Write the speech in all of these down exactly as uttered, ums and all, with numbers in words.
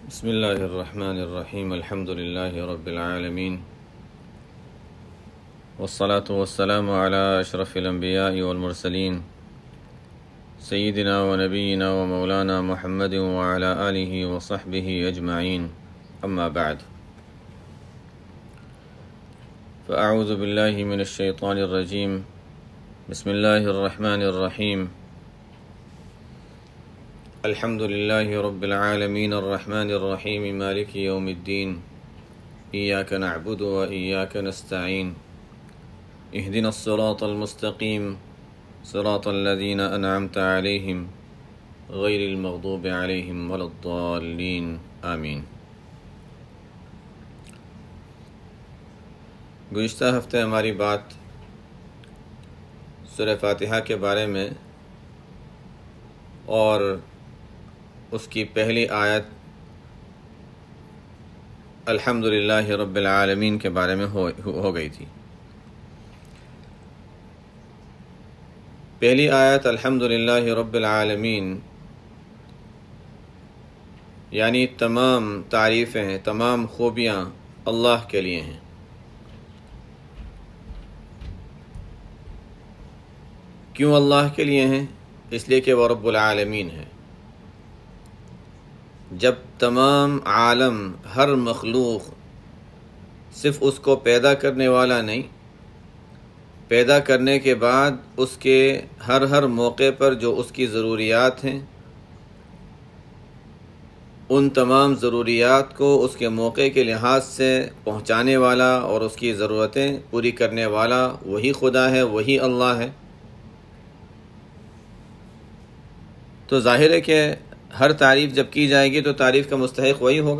بسم اللہ الرحمن الرحیم الحمد للہ رب العالمین والصلاة والسلام علی اشرف الانبیاء والمرسلین سیدنا و نبینا و مولانا محمد وعلی آلہ وصحبہ اجمعین اما بعد فاعوذ باللہ من الشیطان الرجیم بسم اللہ الرحمن الرحیم الحمد للہ رب العالمین الرحمن الرحیم مالک یوم الدین ایاک نعبد و ایاک نستعین اہدنا الصراط المستقیم صراط الذین انعمت علیہم غیر المغضوب علیہم ولا الضالین آمین۔ گزشتہ ہفتے ہماری بات سورہ فاتحہ کے بارے میں اور اس کی پہلی آیت الحمد للہ رب العالمین کے بارے میں ہو ہو گئی تھی۔ پہلی آیت الحمد للہ رب العالمین یعنی تمام تعریفیں، تمام خوبیاں اللہ کے لیے ہیں۔ کیوں اللہ کے لیے ہیں؟ اس لیے کہ وہ رب العالمین ہے۔ جب تمام عالم، ہر مخلوق صرف اس کو پیدا کرنے والا نہیں، پیدا کرنے کے بعد اس کے ہر ہر موقع پر جو اس کی ضروریات ہیں، ان تمام ضروریات کو اس کے موقع کے لحاظ سے پہنچانے والا اور اس کی ضرورتیں پوری کرنے والا وہی خدا ہے، وہی اللہ ہے۔ تو ظاہر ہے کہ ہر تعریف جب کی جائے گی تو تعریف کا مستحق وہی ہوگا۔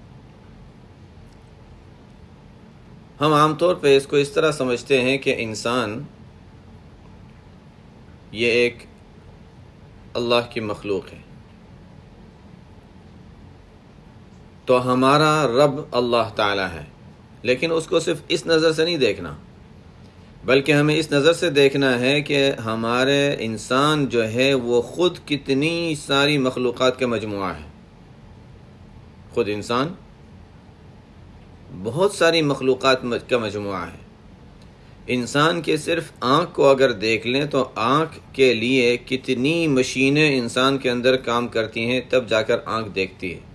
ہم عام طور پہ اس کو اس طرح سمجھتے ہیں کہ انسان یہ ایک اللہ کی مخلوق ہے، تو ہمارا رب اللہ تعالی ہے، لیکن اس کو صرف اس نظر سے نہیں دیکھنا، بلکہ ہمیں اس نظر سے دیکھنا ہے کہ ہمارے انسان جو ہے وہ خود کتنی ساری مخلوقات کا مجموعہ ہے۔ خود انسان بہت ساری مخلوقات کا مجموعہ ہے۔ انسان کے صرف آنکھ کو اگر دیکھ لیں تو آنکھ کے لیے کتنی مشینیں انسان کے اندر کام کرتی ہیں، تب جا کر آنکھ دیکھتی ہے۔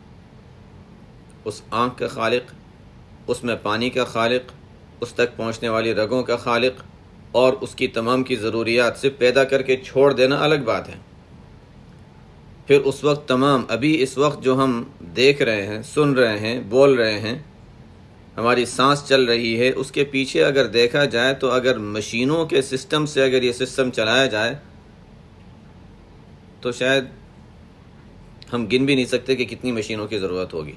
اس آنکھ کا خالق، اس میں پانی کا خالق، اس تک پہنچنے والی رگوں کا خالق اور اس کی تمام کی ضروریات صرف پیدا کر کے چھوڑ دینا الگ بات ہے۔ پھر اس وقت تمام، ابھی اس وقت جو ہم دیکھ رہے ہیں، سن رہے ہیں، بول رہے ہیں، ہماری سانس چل رہی ہے، اس کے پیچھے اگر دیکھا جائے تو اگر مشینوں کے سسٹم سے اگر یہ سسٹم چلایا جائے تو شاید ہم گن بھی نہیں سکتے کہ کتنی مشینوں کی ضرورت ہوگی۔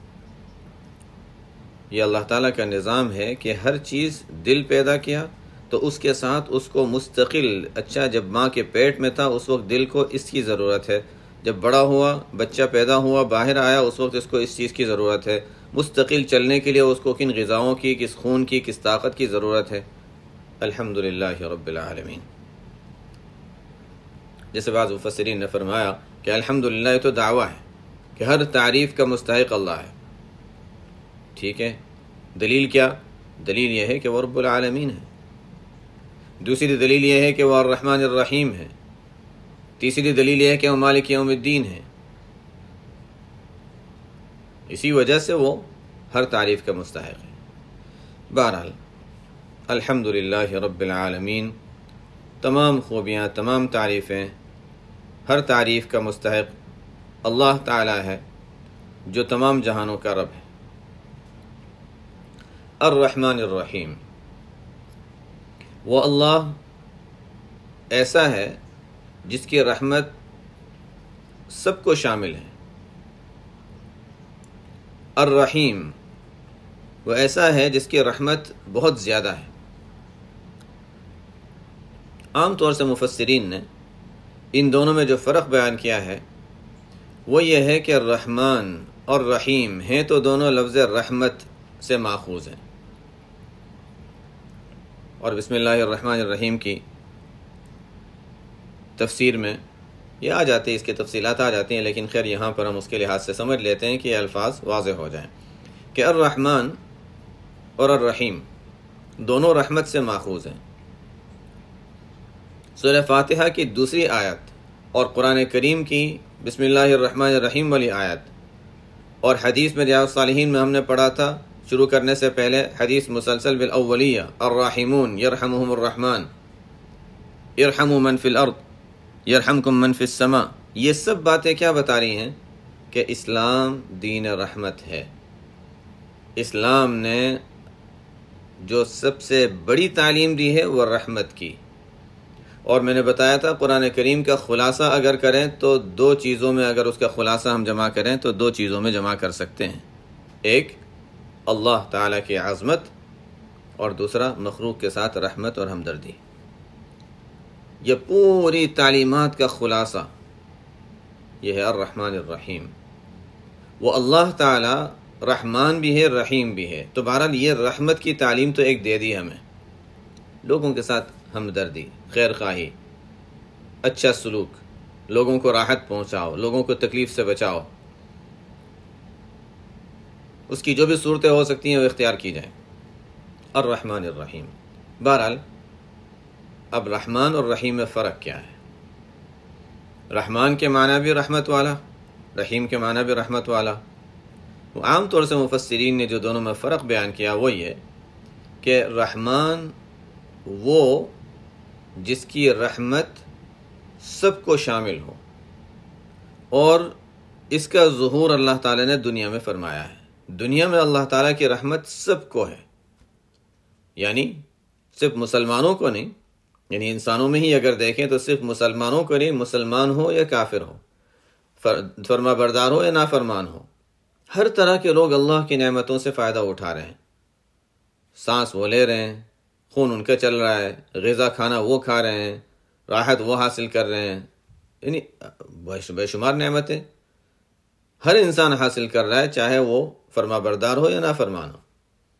یہ اللہ تعالیٰ کا نظام ہے کہ ہر چیز، دل پیدا کیا تو اس کے ساتھ اس کو مستقل، اچھا جب ماں کے پیٹ میں تھا اس وقت دل کو اس کی ضرورت ہے، جب بڑا ہوا، بچہ پیدا ہوا، باہر آیا، اس وقت اس کو اس چیز کی ضرورت ہے، مستقل چلنے کے لیے اس کو کن غذاؤں کی، کس خون کی، کس طاقت کی ضرورت ہے۔ الحمد للہ رب العالمین۔ جیسے بعض مفسرین نے فرمایا کہ الحمد للہ یہ تو دعویٰ ہے کہ ہر تعریف کا مستحق اللہ ہے۔ ٹھیک ہے، دلیل کیا؟ دلیل یہ ہے کہ وہ رب العالمین ہے۔ دوسری دلیل یہ ہے کہ وہ الرحمن الرحیم ہے۔ تیسری دلیل یہ ہے کہ وہ مالک یوم الدین ہے۔ اسی وجہ سے وہ ہر تعریف کا مستحق ہے۔ بہرحال الحمد للہ رب العالمین، تمام خوبیاں، تمام تعریفیں، ہر تعریف کا مستحق اللہ تعالی ہے جو تمام جہانوں کا رب ہے۔ الرحمن الرحیم، وہ اللہ ایسا ہے جس کی رحمت سب کو شامل ہے۔ الرحیم، وہ ایسا ہے جس کی رحمت بہت زیادہ ہے۔ عام طور سے مفسرین نے ان دونوں میں جو فرق بیان کیا ہے وہ یہ ہے کہ رحمان اور رحیم ہیں تو دونوں لفظ رحمت سے ماخوذ ہیں، اور بسم اللہ الرحمن الرحیم کی تفسیر میں یہ آ جاتی ہے، اس کی تفصیلات آ جاتی ہیں، لیکن خیر یہاں پر ہم اس کے لحاظ سے سمجھ لیتے ہیں کہ یہ الفاظ واضح ہو جائیں کہ الرحمن اور الرحیم دونوں رحمت سے ماخوذ ہیں۔ سورہ فاتحہ کی دوسری آیت اور قرآن کریم کی بسم اللہ الرحمن الرحیم والی آیت اور حدیث میں ریاض الصالحین میں ہم نے پڑھا تھا شروع کرنے سے پہلے حدیث مسلسل بالاولیہ الراحمون یرحمہم الرحمن ارحموا من فی الارض یرحمکم من فی السماء، یہ سب باتیں کیا بتا رہی ہیں کہ اسلام دین رحمت ہے۔ اسلام نے جو سب سے بڑی تعلیم دی ہے وہ رحمت کی، اور میں نے بتایا تھا قرآن کریم کا خلاصہ اگر کریں تو دو چیزوں میں، اگر اس کا خلاصہ ہم جمع کریں تو دو چیزوں میں جمع کر سکتے ہیں، ایک اللہ تعالیٰ کی عظمت اور دوسرا مخلوق کے ساتھ رحمت اور ہمدردی۔ یہ پوری تعلیمات کا خلاصہ یہ ہے الرحمن الرحیم۔ وہ اللہ تعالیٰ رحمان بھی ہے رحیم بھی ہے، تو بہرحال یہ رحمت کی تعلیم تو ایک دے دی ہمیں، لوگوں کے ساتھ ہمدردی، خیر خواہی، اچھا سلوک، لوگوں کو راحت پہنچاؤ، لوگوں کو تکلیف سے بچاؤ، اس کی جو بھی صورتیں ہو سکتی ہیں وہ اختیار کی جائیں۔ الرحمن الرحیم۔ بہرحال اب رحمان اور رحیم میں فرق کیا ہے؟ رحمان کے معنی بھی رحمت والا، رحیم کے معنی بھی رحمت والا۔ عام طور سے مفسرین نے جو دونوں میں فرق بیان کیا وہ یہ کہ رحمان وہ جس کی رحمت سب کو شامل ہو، اور اس کا ظہور اللہ تعالیٰ نے دنیا میں فرمایا ہے۔ دنیا میں اللہ تعالیٰ کی رحمت سب کو ہے، یعنی صرف مسلمانوں کو نہیں، یعنی انسانوں میں ہی اگر دیکھیں تو صرف مسلمانوں کو نہیں، مسلمان ہو یا کافر ہو، فرما بردار ہو یا نافرمان ہو، ہر طرح کے لوگ اللہ کی نعمتوں سے فائدہ اٹھا رہے ہیں۔ سانس وہ لے رہے ہیں، خون ان کا چل رہا ہے، غذا کھانا وہ کھا رہے ہیں، راحت وہ حاصل کر رہے ہیں، یعنی بے شمار نعمتیں ہر انسان حاصل کر رہا ہے، چاہے وہ فرما بردار ہو یا نافرمان ہو۔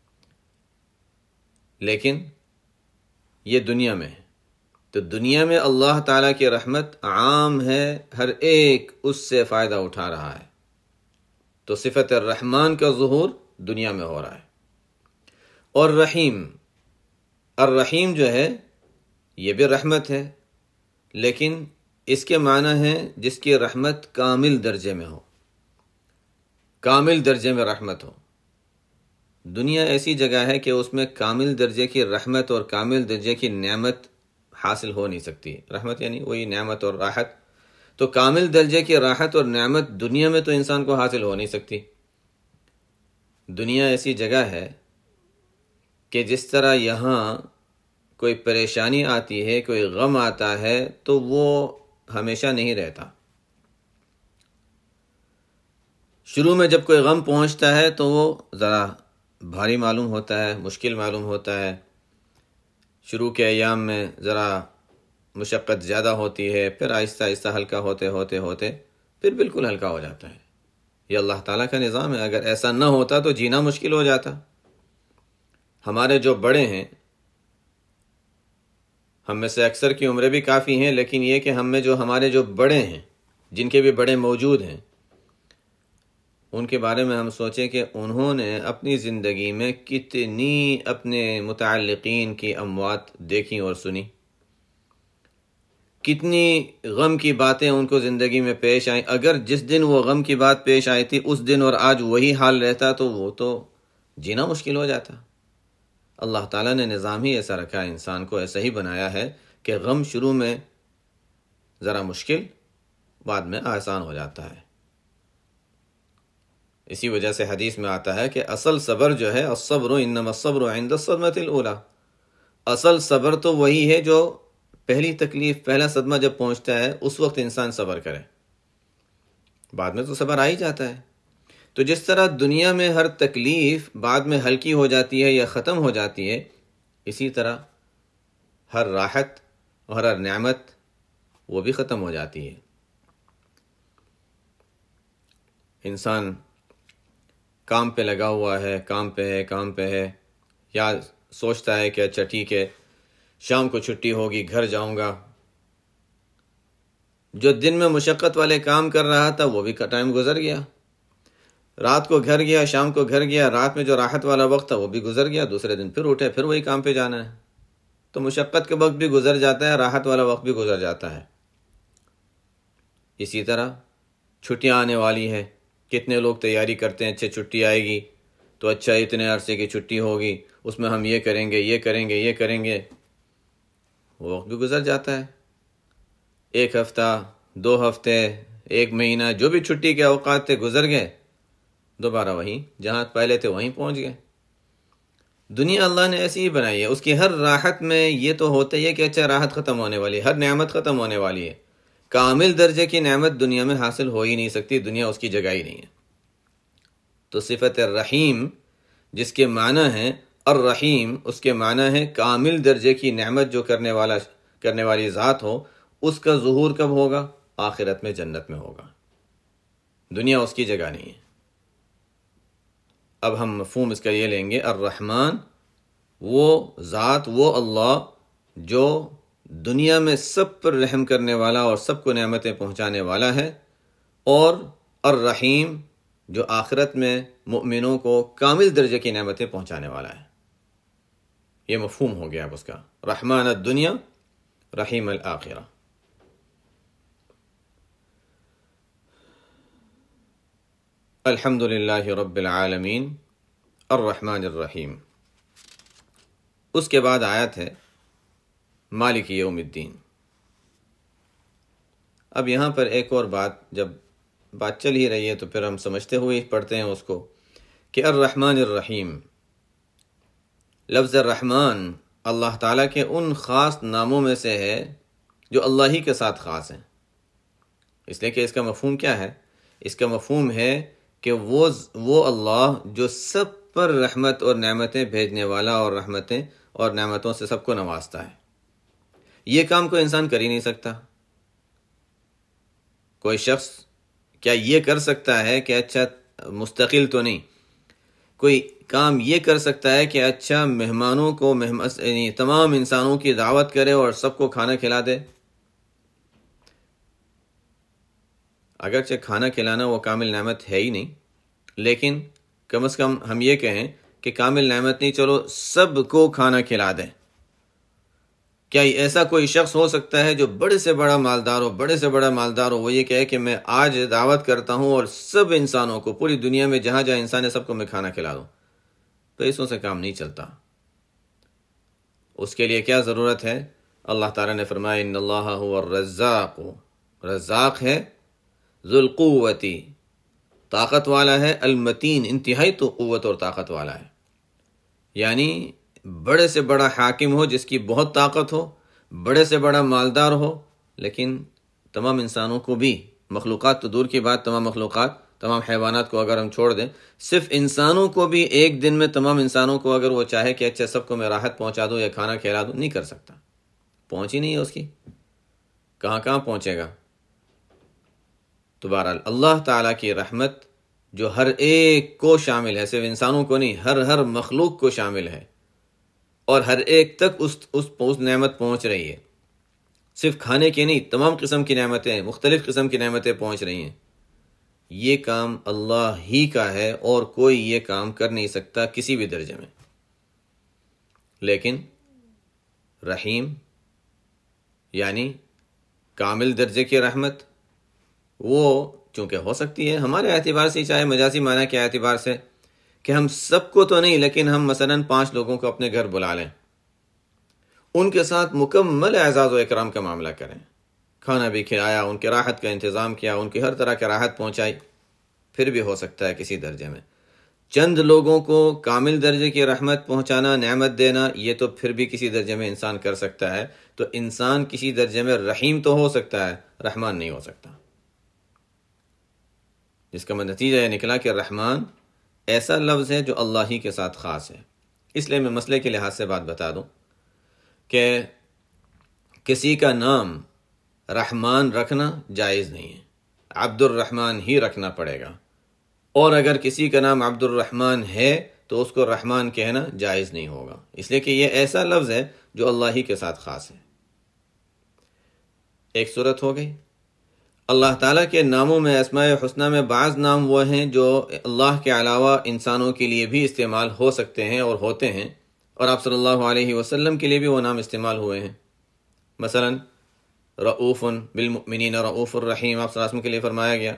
لیکن یہ دنیا میں ہے، تو دنیا میں اللہ تعالیٰ کی رحمت عام ہے، ہر ایک اس سے فائدہ اٹھا رہا ہے، تو صفت الرحمن کا ظہور دنیا میں ہو رہا ہے۔ اور رحیم، الرحیم جو ہے یہ بھی رحمت ہے، لیکن اس کے معنی ہے جس کی رحمت کامل درجے میں ہو، کامل درجے میں رحمت ہو۔ دنیا ایسی جگہ ہے کہ اس میں کامل درجے کی رحمت اور کامل درجے کی نعمت حاصل ہو نہیں سکتی۔ رحمت یعنی وہی نعمت اور راحت، تو کامل درجے کی راحت اور نعمت دنیا میں تو انسان کو حاصل ہو نہیں سکتی۔ دنیا ایسی جگہ ہے کہ جس طرح یہاں کوئی پریشانی آتی ہے، کوئی غم آتا ہے، تو وہ ہمیشہ نہیں رہتا۔ شروع میں جب کوئی غم پہنچتا ہے تو وہ ذرا بھاری معلوم ہوتا ہے، مشکل معلوم ہوتا ہے، شروع کے ایام میں ذرا مشقت زیادہ ہوتی ہے، پھر آہستہ آہستہ ہلکا ہوتے ہوتے ہوتے پھر بالکل ہلکا ہو جاتا ہے۔ یہ اللہ تعالیٰ کا نظام ہے، اگر ایسا نہ ہوتا تو جینا مشکل ہو جاتا۔ ہمارے جو بڑے ہیں، ہم میں سے اکثر کی عمریں بھی کافی ہیں، لیکن یہ کہ ہم میں جو ہمارے جو بڑے ہیں، جن کے بھی بڑے موجود ہیں، ان کے بارے میں ہم سوچیں کہ انہوں نے اپنی زندگی میں کتنی اپنے متعلقین کی اموات دیکھی اور سنی، کتنی غم کی باتیں ان کو زندگی میں پیش آئیں۔ اگر جس دن وہ غم کی بات پیش آئی تھی اس دن اور آج وہی حال رہتا تو وہ تو جینا مشکل ہو جاتا۔ اللہ تعالیٰ نے نظام ہی ایسا رکھا ہے، انسان کو ایسا ہی بنایا ہے کہ غم شروع میں ذرا مشکل، بعد میں آسان ہو جاتا ہے۔ اسی وجہ سے حدیث میں آتا ہے کہ اصل صبر جو ہے، الصبر انما الصبر عند الصدمۃ الاولی، اصل صبر تو وہی ہے جو پہلی تکلیف، پہلا صدمہ جب پہنچتا ہے اس وقت انسان صبر کرے، بعد میں تو صبر آ ہی جاتا ہے۔ تو جس طرح دنیا میں ہر تکلیف بعد میں ہلکی ہو جاتی ہے یا ختم ہو جاتی ہے، اسی طرح ہر راحت اور ہر نعمت وہ بھی ختم ہو جاتی ہے۔ انسان کام پہ لگا ہوا ہے، کام پہ ہے کام پہ ہے یا سوچتا ہے کہ اچھا ٹھیک ہے شام کو چھٹی ہوگی، گھر جاؤں گا، جو دن میں مشقت والے کام کر رہا تھا وہ بھی ٹائم گزر گیا، رات کو گھر گیا، شام کو گھر گیا، رات میں جو راحت والا وقت تھا وہ بھی گزر گیا، دوسرے دن پھر اٹھے، پھر وہی کام پہ جانا ہے۔ تو مشقت کے وقت بھی گزر جاتا ہے، راحت والا وقت بھی گزر جاتا ہے۔ اسی طرح چھٹیاں آنے والی ہے، کتنے لوگ تیاری کرتے ہیں، اچھا چھٹی آئے گی تو اچھا اتنے عرصے کی چھٹی ہوگی، اس میں ہم یہ کریں گے یہ کریں گے یہ کریں گے، وہ وقت بھی گزر جاتا ہے۔ ایک ہفتہ، دو ہفتے، ایک مہینہ، جو بھی چھٹی کے اوقات تھے گزر گئے، دوبارہ وہیں جہاں پہلے تھے وہیں پہنچ گئے۔ دنیا اللہ نے ایسی ہی بنائی ہے، اس کی ہر راحت میں یہ تو ہوتا ہی ہے کہ اچھا راحت ختم ہونے والی ہے، ہر نعمت ختم ہونے والی ہے۔ کامل درجے کی نعمت دنیا میں حاصل ہو ہی نہیں سکتی، دنیا اس کی جگہ ہی نہیں ہے۔ تو صفت الرحیم جس کے معنی ہیں الرحیم، اس کے معنی ہے کامل درجے کی نعمت جو کرنے والا کرنے والی ذات ہو، اس کا ظہور کب ہوگا؟ آخرت میں، جنت میں ہوگا، دنیا اس کی جگہ نہیں ہے۔ اب ہم مفہوم اس کا یہ لیں گے، الرحمن وہ ذات، وہ اللہ جو دنیا میں سب پر رحم کرنے والا اور سب کو نعمتیں پہنچانے والا ہے، اور الرحیم جو آخرت میں مؤمنوں کو کامل درجے کی نعمتیں پہنچانے والا ہے۔ یہ مفہوم ہو گیا اب اس کا، رحمان الدنیا رحیم الآخرہ۔ الحمد للہ رب العالمین الرحمن الرحیم۔ اس کے بعد آیت ہے مالک یوم الدین۔ اب یہاں پر ایک اور بات، جب بات چل ہی رہی ہے تو پھر ہم سمجھتے ہوئے پڑھتے ہیں اس کو کہ الرحمن الرحیم، لفظ الرحمن اللہ تعالیٰ کے ان خاص ناموں میں سے ہے جو اللہ ہی کے ساتھ خاص ہیں۔ اس لیے کہ اس کا مفہوم کیا ہے؟ اس کا مفہوم ہے کہ وہ وہ اللہ جو سب پر رحمت اور نعمتیں بھیجنے والا اور رحمتیں اور نعمتوں سے سب کو نوازتا ہے۔ یہ کام کوئی انسان کر ہی نہیں سکتا۔ کوئی شخص کیا یہ کر سکتا ہے کہ اچھا مستقل تو نہیں، کوئی کام یہ کر سکتا ہے کہ اچھا مہمانوں کو یعنی تمام انسانوں کی دعوت کرے اور سب کو کھانا کھلا دے؟ اگرچہ کھانا کھلانا وہ کامل نعمت ہے ہی نہیں، لیکن کم از کم ہم یہ کہیں کہ کامل نعمت نہیں، چلو سب کو کھانا کھلا دیں۔ کیا ایسا کوئی شخص ہو سکتا ہے جو بڑے سے بڑا مالدار ہو، بڑے سے بڑا مالدار ہو، وہ یہ کہے کہ میں آج دعوت کرتا ہوں اور سب انسانوں کو، پوری دنیا میں جہاں جہاں انسان ہے سب کو میں کھانا کھلا دوں؟ پیسوں سے کام نہیں چلتا۔ اس کے لیے کیا ضرورت ہے؟ اللہ تعالیٰ نے فرمایا ان اللہ هو الرزاق، رزاق ہے، ذو القوتی، طاقت والا ہے، المتین، انتہائی تو قوت اور طاقت والا ہے۔ یعنی بڑے سے بڑا حاکم ہو جس کی بہت طاقت ہو، بڑے سے بڑا مالدار ہو، لیکن تمام انسانوں کو بھی، مخلوقات تو دور کی بات، تمام مخلوقات، تمام حیوانات کو اگر ہم چھوڑ دیں، صرف انسانوں کو بھی ایک دن میں تمام انسانوں کو اگر وہ چاہے کہ اچھا سب کو میں راحت پہنچا دوں یا کھانا کھلا دوں، نہیں کر سکتا، پہنچ ہی نہیں ہے اس کی، کہاں کہاں پہنچے گا۔ تو بہرحال اللہ تعالیٰ کی رحمت جو ہر ایک کو شامل ہے، صرف انسانوں کو نہیں، ہر ہر مخلوق کو شامل ہے، اور ہر ایک تک اس اس, اس نعمت پہنچ رہی ہے، صرف کھانے کی نہیں، تمام قسم کی نعمتیں، مختلف قسم کی نعمتیں پہنچ رہی ہیں۔ یہ کام اللہ ہی کا ہے اور کوئی یہ کام کر نہیں سکتا کسی بھی درجے میں۔ لیکن رحیم یعنی کامل درجے کی رحمت، وہ چونکہ ہو سکتی ہے ہمارے اعتبار سے، چاہے مجازی معنی کے اعتبار سے، کہ ہم سب کو تو نہیں، لیکن ہم مثلاً پانچ لوگوں کو اپنے گھر بلا لیں، ان کے ساتھ مکمل اعزاز و اکرام کا معاملہ کریں، کھانا بھی کھلایا، ان کی راحت کا انتظام کیا، ان کی ہر طرح کی راحت پہنچائی، پھر بھی ہو سکتا ہے کسی درجے میں۔ چند لوگوں کو کامل درجے کی رحمت پہنچانا، نعمت دینا، یہ تو پھر بھی کسی درجے میں انسان کر سکتا ہے۔ تو انسان کسی درجے میں رحیم تو ہو سکتا ہے، رحمان نہیں ہو سکتا، جس کا نتیجہ یہ نکلا کہ رحمان ایسا لفظ ہے جو اللہ ہی کے ساتھ خاص ہے۔ اس لیے میں مسئلے کے لحاظ سے بات بتا دوں کہ کسی کا نام رحمان رکھنا جائز نہیں ہے، عبد الرحمن ہی رکھنا پڑے گا، اور اگر کسی کا نام عبد الرحمن ہے تو اس کو رحمان کہنا جائز نہیں ہوگا، اس لیے کہ یہ ایسا لفظ ہے جو اللہ ہی کے ساتھ خاص ہے۔ ایک صورت ہو گئی۔ اللہ تعالیٰ کے ناموں میں، اسماء حسنہ میں بعض نام وہ ہیں جو اللہ کے علاوہ انسانوں کے لیے بھی استعمال ہو سکتے ہیں اور ہوتے ہیں، اور آپ صلی اللہ علیہ وسلم کے لیے بھی وہ نام استعمال ہوئے ہیں۔ مثلا رؤوف بالمؤمنین، رؤوف الرحیم، آپ صلی اللہ علیہ وسلم کے لیے فرمایا گیا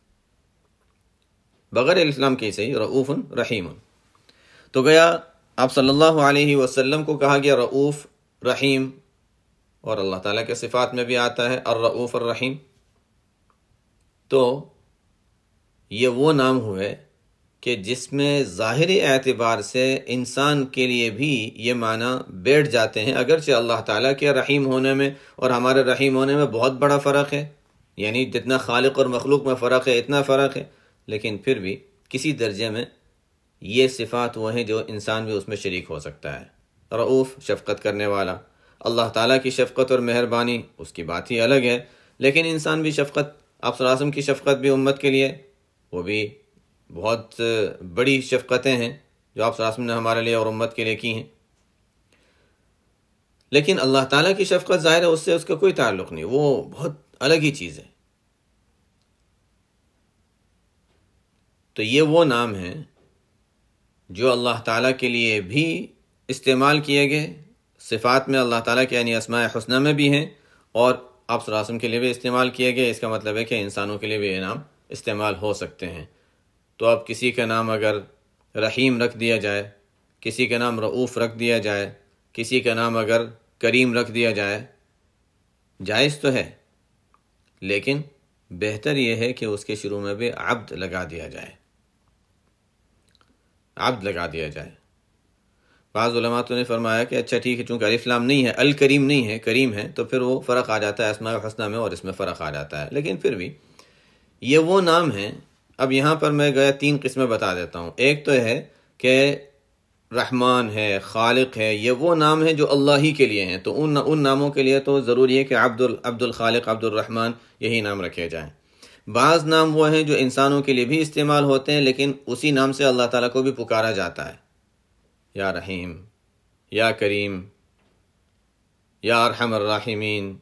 بغیر الاسلام کے صحیح، رؤوف رحیم۔ تو گیا آپ صلی اللہ علیہ وسلم کو کہا گیا رؤوف رحیم، اور اللہ تعالیٰ کے صفات میں بھی آتا ہے الرؤوف الرحیم۔ تو یہ وہ نام ہوئے کہ جس میں ظاہری اعتبار سے انسان کے لیے بھی یہ معنی بیٹھ جاتے ہیں، اگرچہ اللہ تعالیٰ کے رحیم ہونے میں اور ہمارے رحیم ہونے میں بہت بڑا فرق ہے، یعنی جتنا خالق اور مخلوق میں فرق ہے اتنا فرق ہے، لیکن پھر بھی کسی درجے میں یہ صفات وہ ہیں جو انسان بھی اس میں شریک ہو سکتا ہے۔ رؤوف شفقت کرنے والا، اللہ تعالیٰ کی شفقت اور مہربانی اس کی بات ہی الگ ہے، لیکن انسان بھی شفقت، آپ صلی اللہ علیہ وسلم کی شفقت بھی امت کے لیے وہ بھی بہت بڑی شفقتیں ہیں جو آپ صلی اللہ علیہ وسلم نے ہمارے لیے اور امت کے لیے کی ہیں، لیکن اللہ تعالیٰ کی شفقت ظاہر ہے اس سے اس کا کوئی تعلق نہیں، وہ بہت الگ ہی چیز ہے۔ تو یہ وہ نام ہیں جو اللہ تعالیٰ کے لیے بھی استعمال کیے گئے، صفات میں اللہ تعالیٰ کے یعنی اسماء حسنہ میں بھی ہیں، اور آپ صلی اللہ علیہ وسلم کے لیے بھی استعمال کیے گئے۔ اس کا مطلب ہے کہ انسانوں کے لیے بھی یہ نام استعمال ہو سکتے ہیں۔ تو اب کسی کا نام اگر رحیم رکھ دیا جائے، کسی کا نام رؤوف رکھ دیا جائے، کسی کا نام اگر کریم رکھ دیا جائے، جائز تو ہے، لیکن بہتر یہ ہے کہ اس کے شروع میں بھی عبد لگا دیا جائے، عبد لگا دیا جائے۔ بعض علماء تو نے فرمایا کہ اچھا ٹھیک ہے، چونکہ الف لام نہیں ہے، الکریم نہیں ہے، کریم ہے، تو پھر وہ فرق آ جاتا ہے اسماء حسنہ میں اور اس میں فرق آ جاتا ہے، لیکن پھر بھی یہ وہ نام ہیں۔ اب یہاں پر میں گیا تین قسمیں بتا دیتا ہوں۔ ایک تو ہے کہ رحمان ہے، خالق ہے، یہ وہ نام ہیں جو اللہ ہی کے لیے ہیں، تو ان ان ناموں کے لیے تو ضروری ہے کہ عبد عبد الخالق، عبد الرحمن یہی نام رکھے جائیں۔ بعض نام وہ ہیں جو انسانوں کے لیے بھی استعمال ہوتے ہیں، لیکن اسی نام سے اللہ تعالیٰ کو بھی پکارا جاتا ہے، یا رحیم، یا کریم، یا ارحم الراحمین۔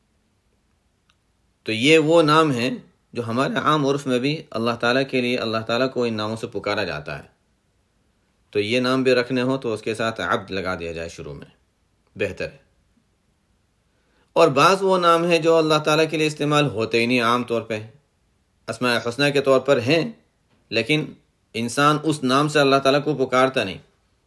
تو یہ وہ نام ہیں جو ہمارے عام عرف میں بھی اللہ تعالیٰ کے لیے، اللہ تعالیٰ کو ان ناموں سے پکارا جاتا ہے۔ تو یہ نام بھی رکھنے ہوں تو اس کے ساتھ عبد لگا دیا جائے شروع میں، بہتر ہے۔ اور بعض وہ نام ہیں جو اللہ تعالیٰ کے لیے استعمال ہوتے ہی نہیں، عام طور پہ اسماء حسنہ کے طور پر ہیں، لیکن انسان اس نام سے اللہ تعالیٰ کو پکارتا نہیں۔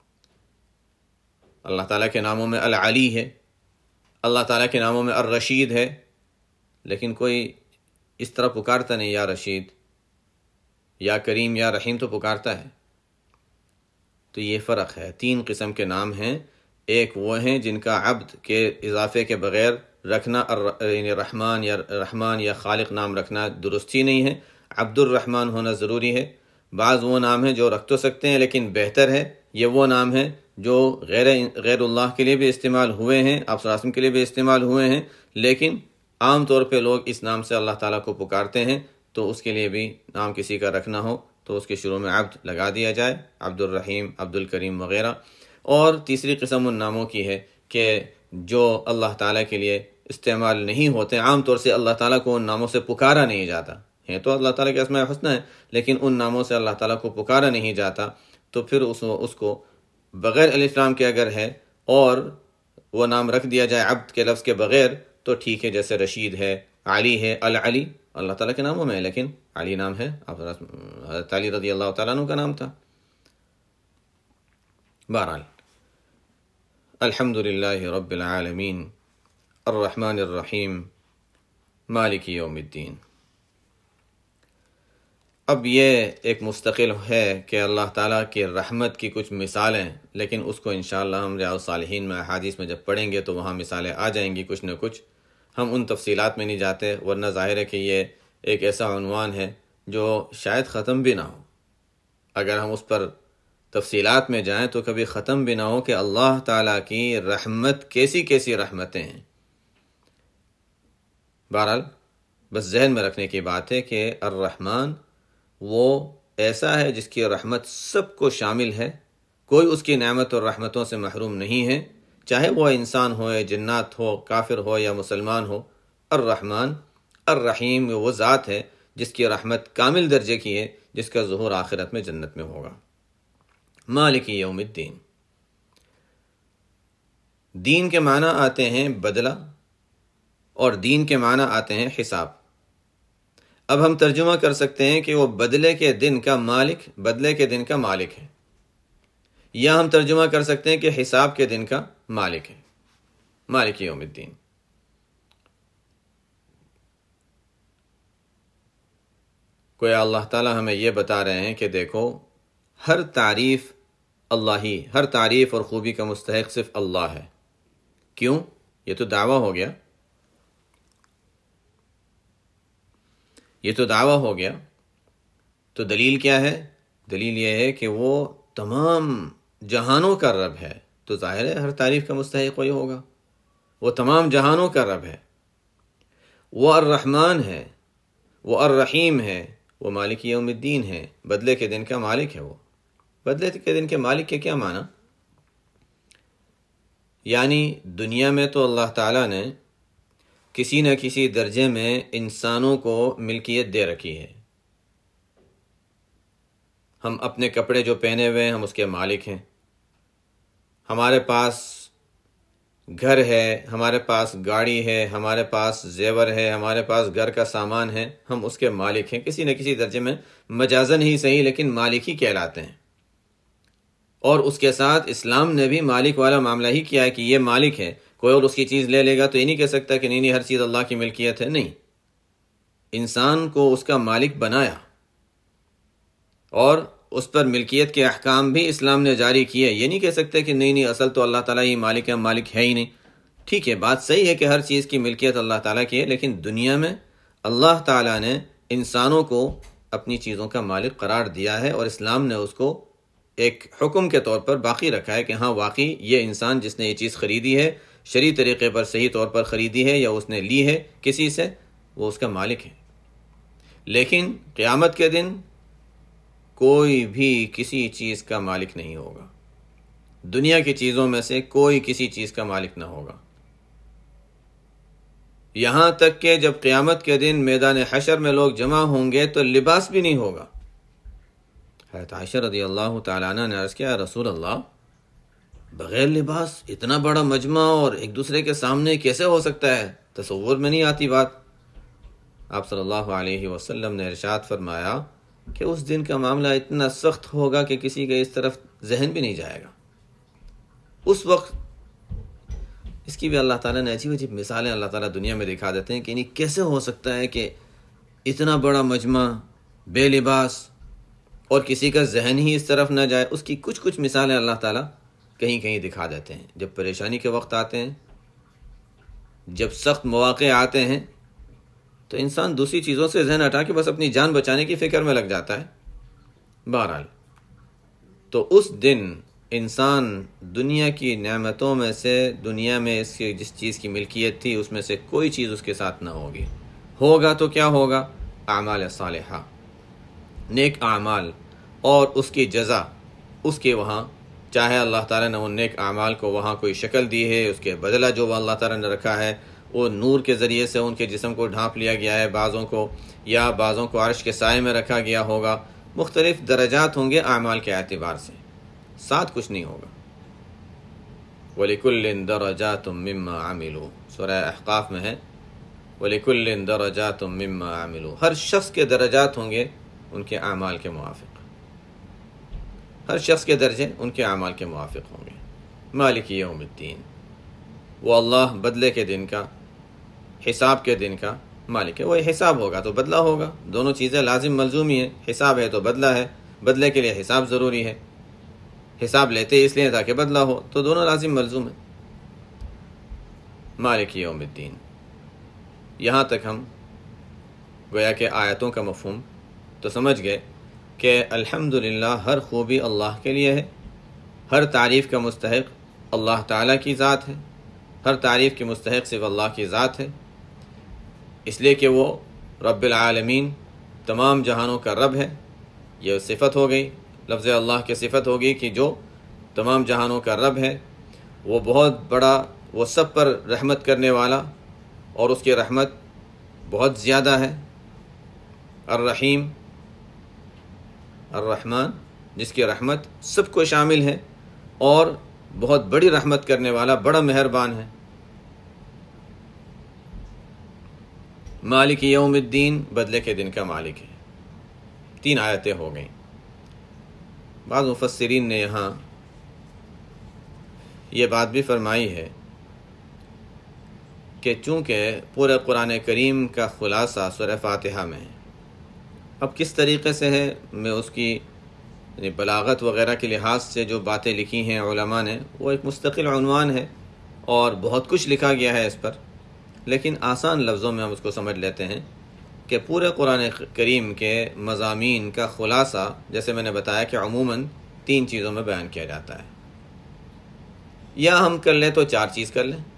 اللہ تعالیٰ کے ناموں میں العلی ہے، اللہ تعالیٰ کے ناموں میں الرشید ہے، لیکن کوئی اس طرح پکارتا نہیں یا رشید، یا کریم، یا رحیم تو پکارتا ہے۔ تو یہ فرق ہے۔ تین قسم کے نام ہیں، ایک وہ ہیں جن کا عبد کے اضافے کے بغیر رکھنا، یعنی رحمان یا رحمان یا خالق نام رکھنا درست ہی نہیں ہے، عبد الرحمن ہونا ضروری ہے۔ بعض وہ نام ہیں جو رکھ تو سکتے ہیں، لیکن بہتر ہے یہ وہ نام ہیں جو غیر غیر اللہ کے لیے بھی استعمال ہوئے ہیں، آپ صلی اللہ علیہ وسلم کے لیے بھی استعمال ہوئے ہیں، لیکن عام طور پہ لوگ اس نام سے اللہ تعالیٰ کو پکارتے ہیں، تو اس کے لیے بھی نام کسی کا رکھنا ہو تو اس کے شروع میں عبد لگا دیا جائے، عبد الرحیم، عبد الکریم وغیرہ۔ اور تیسری قسم ان ناموں کی ہے کہ جو اللہ تعالیٰ کے لیے استعمال نہیں ہوتے، عام طور سے اللہ تعالیٰ کو ان ناموں سے پکارا نہیں جاتا، ہیں تو اللہ تعالیٰ کے اسماء حسنہ ہیں، لیکن ان ناموں سے اللہ تعالیٰ کو پکارا نہیں جاتا، تو پھر اس اس کو بغیر الف لام کے اگر ہے اور وہ نام رکھ دیا جائے عبد کے لفظ کے بغیر تو ٹھیک ہے، جیسے رشید ہے، علی ہے، العلی اللہ تعالیٰ کے ناموں میں ہے، لیکن علی نام ہے، حضرت علی رضی اللہ تعالیٰ عنہ کا نام تھا۔ بہرحال الحمد للہ رب العالمین الرحمن الرحیم مالک یوم الدین۔ اب یہ ایک مستقل ہے کہ اللہ تعالیٰ کی رحمت کی کچھ مثالیں، لیکن اس کو انشاءاللہ ہم ریاض الصالحین میں احادیث میں جب پڑھیں گے تو وہاں مثالیں آ جائیں گی کچھ نہ کچھ، ہم ان تفصیلات میں نہیں جاتے، ورنہ ظاہر ہے کہ یہ ایک ایسا عنوان ہے جو شاید ختم بھی نہ ہو، اگر ہم اس پر تفصیلات میں جائیں تو کبھی ختم بھی نہ ہو کہ اللہ تعالیٰ کی رحمت کیسی کیسی رحمتیں ہیں۔ بہرحال بس ذہن میں رکھنے کی بات ہے کہ الرحمن وہ ایسا ہے جس کی رحمت سب کو شامل ہے، کوئی اس کی نعمت اور رحمتوں سے محروم نہیں ہے، چاہے وہ انسان ہو یا جنات ہو، کافر ہو یا مسلمان ہو۔ الرحمن الرحیم وہ ذات ہے جس کی رحمت کامل درجے کی ہے، جس کا ظہور آخرت میں جنت میں ہوگا۔ مالک یوم الدین، دین کے معنی آتے ہیں بدلہ، اور دین کے معنی آتے ہیں حساب۔ اب ہم ترجمہ کر سکتے ہیں کہ وہ بدلے کے دن کا مالک، بدلے کے دن کا مالک ہے، یا ہم ترجمہ کر سکتے ہیں کہ حساب کے دن کا مالک ہے، مالک یوم الدین۔ کوئی اللہ تعالی ہمیں یہ بتا رہے ہیں کہ دیکھو، ہر تعریف اللہ ہی، ہر تعریف اور خوبی کا مستحق صرف اللہ ہے۔ کیوں؟ یہ تو دعویٰ ہو گیا، یہ تو دعویٰ ہو گیا، تو دلیل کیا ہے؟ دلیل یہ ہے کہ وہ تمام جہانوں کا رب ہے، تو ظاہر ہے ہر تعریف کا مستحق وہی ہوگا، وہ تمام جہانوں کا رب ہے، وہ الرحمن ہے، وہ الرحیم ہے، وہ مالک یوم الدین ہے، بدلے کے دن کا مالک ہے۔ وہ بدلے کے دن کے مالک کے کیا معنی؟ یعنی دنیا میں تو اللہ تعالیٰ نے کسی نہ کسی درجے میں انسانوں کو ملکیت دے رکھی ہے۔ ہم اپنے کپڑے جو پہنے ہوئے ہیں ہم اس کے مالک ہیں، ہمارے پاس گھر ہے، ہمارے پاس گاڑی ہے، ہمارے پاس زیور ہے، ہمارے پاس گھر کا سامان ہے، ہم اس کے مالک ہیں، کسی نہ کسی درجے میں مجازن ہی صحیح لیکن مالک ہی کہلاتے ہیں۔ اور اس کے ساتھ اسلام نے بھی مالک والا معاملہ ہی کیا ہے کہ یہ مالک ہے، کوئی اور اس کی چیز لے لے گا تو یہ نہیں کہہ سکتا کہ نہیں نہیں ہر چیز اللہ کی ملکیت ہے، نہیں، انسان کو اس کا مالک بنایا اور اس پر ملکیت کے احکام بھی اسلام نے جاری کیے۔ یہ نہیں کہہ سکتے کہ نہیں نہیں اصل تو اللہ تعالیٰ ہی مالک ہے، مالک ہے ہی نہیں۔ ٹھیک ہے، بات صحیح ہے کہ ہر چیز کی ملکیت اللہ تعالیٰ کی ہے، لیکن دنیا میں اللہ تعالیٰ نے انسانوں کو اپنی چیزوں کا مالک قرار دیا ہے، اور اسلام نے اس کو ایک حکم کے طور پر باقی رکھا ہے کہ ہاں واقعی یہ انسان جس نے یہ چیز خریدی ہے، شرعی طریقے پر صحیح طور پر خریدی ہے یا اس نے لی ہے کسی سے، وہ اس کا مالک ہے۔ لیکن قیامت کے دن کوئی بھی کسی چیز کا مالک نہیں ہوگا، دنیا کی چیزوں میں سے کوئی کسی چیز کا مالک نہ ہوگا، یہاں تک کہ جب قیامت کے دن میدان حشر میں لوگ جمع ہوں گے تو لباس بھی نہیں ہوگا۔ حضرت عائشہ رضی اللہ تعالیٰ عنہ نے عرض کیا، رسول اللہ بغیر لباس اتنا بڑا مجمع اور ایک دوسرے کے سامنے کیسے ہو سکتا ہے؟ تصور میں نہیں آتی بات۔ آپ صلی اللہ علیہ وسلم نے ارشاد فرمایا کہ اس دن کا معاملہ اتنا سخت ہوگا کہ کسی کے اس طرف ذہن بھی نہیں جائے گا۔ اس وقت اس کی بھی اللہ تعالیٰ نے عجیب عجیب مثالیں اللہ تعالیٰ دنیا میں دکھا دیتے ہیں کہ نہیں کیسے ہو سکتا ہے کہ اتنا بڑا مجمع بے لباس اور کسی کا ذہن ہی اس طرف نہ جائے۔ اس کی کچھ کچھ مثالیں اللہ تعالیٰ کہیں کہیں دکھا دیتے ہیں۔ جب پریشانی کے وقت آتے ہیں، جب سخت مواقع آتے ہیں، تو انسان دوسری چیزوں سے ذہن ہٹا کے بس اپنی جان بچانے کی فکر میں لگ جاتا ہے۔ بہرحال تو اس دن انسان دنیا کی نعمتوں میں سے، دنیا میں اس کی جس چیز کی ملکیت تھی اس میں سے کوئی چیز اس کے ساتھ نہ ہوگی۔ ہوگا تو کیا ہوگا؟ اعمال صالحہ، نیک اعمال، اور اس کی جزا اس کے وہاں، چاہے اللہ تعالیٰ نے ان نیک اعمال کو وہاں کوئی شکل دی ہے، اس کے بدلہ جو وہ اللہ تعالیٰ نے رکھا ہے وہ نور کے ذریعے سے ان کے جسم کو ڈھانپ لیا گیا ہے، بعضوں کو، یا بعضوں کو عرش کے سائے میں رکھا گیا ہوگا۔ مختلف درجات ہوں گے اعمال کے اعتبار سے، ساتھ کچھ نہیں ہوگا۔ وَلِكُلٍّ دَرَجَاتٌ مِّمَّا عَمِلُوا، سورہ احقاف میں ہے وَلِكُلٍّ دَرَجَاتٌ مِّمَّا عَمِلُوا، ہر شخص کے درجات ہوں گے ان کے اعمال کے موافق، ہر شخص کے درجے ان کے اعمال کے موافق ہوں گے۔ مالک یوم الدین، وہ اللہ بدلے کے دن کا، حساب کے دن کا مالک ہے۔ وہ حساب ہوگا تو بدلہ ہوگا، دونوں چیزیں لازم ملزوم ہی ہیں، حساب ہے تو بدلہ ہے، بدلے کے لیے حساب ضروری ہے، حساب لیتے اس لیے تاکہ بدلہ ہو، تو دونوں لازم ملزوم ہیں۔ مالک یوم الدین، یہاں تک ہم گویا کہ آیتوں کا مفہوم تو سمجھ گئے کہ الحمدللہ ہر خوبی اللہ کے لیے ہے، ہر تعریف کا مستحق اللہ تعالیٰ کی ذات ہے، ہر تعریف کی مستحق صرف اللہ کی ذات ہے، اس لیے کہ وہ رب العالمین، تمام جہانوں کا رب ہے۔ یہ صفت ہو گئی، لفظ اللہ کی صفت ہوگی کہ جو تمام جہانوں کا رب ہے، وہ بہت بڑا، وہ سب پر رحمت کرنے والا، اور اس کی رحمت بہت زیادہ ہے، الرحیم الرحمن جس کی رحمت سب کو شامل ہے اور بہت بڑی رحمت کرنے والا، بڑا مہربان ہے۔ مالک یوم الدین بدلے کے دن کا مالک ہے۔ تین آیتیں ہو گئیں۔ بعض مفسرین نے یہاں یہ بات بھی فرمائی ہے کہ چونکہ پورے قرآن کریم کا خلاصہ سورہ فاتحہ میں ہے، اب کس طریقے سے ہے، میں اس کی یعنی بلاغت وغیرہ کے لحاظ سے جو باتیں لکھی ہیں علماء نے، وہ ایک مستقل عنوان ہے اور بہت کچھ لکھا گیا ہے اس پر، لیکن آسان لفظوں میں ہم اس کو سمجھ لیتے ہیں کہ پورے قرآن کریم کے مضامین کا خلاصہ، جیسے میں نے بتایا کہ عموماً تین چیزوں میں بیان کیا جاتا ہے، یا ہم کر لیں تو چار چیز کر لیں،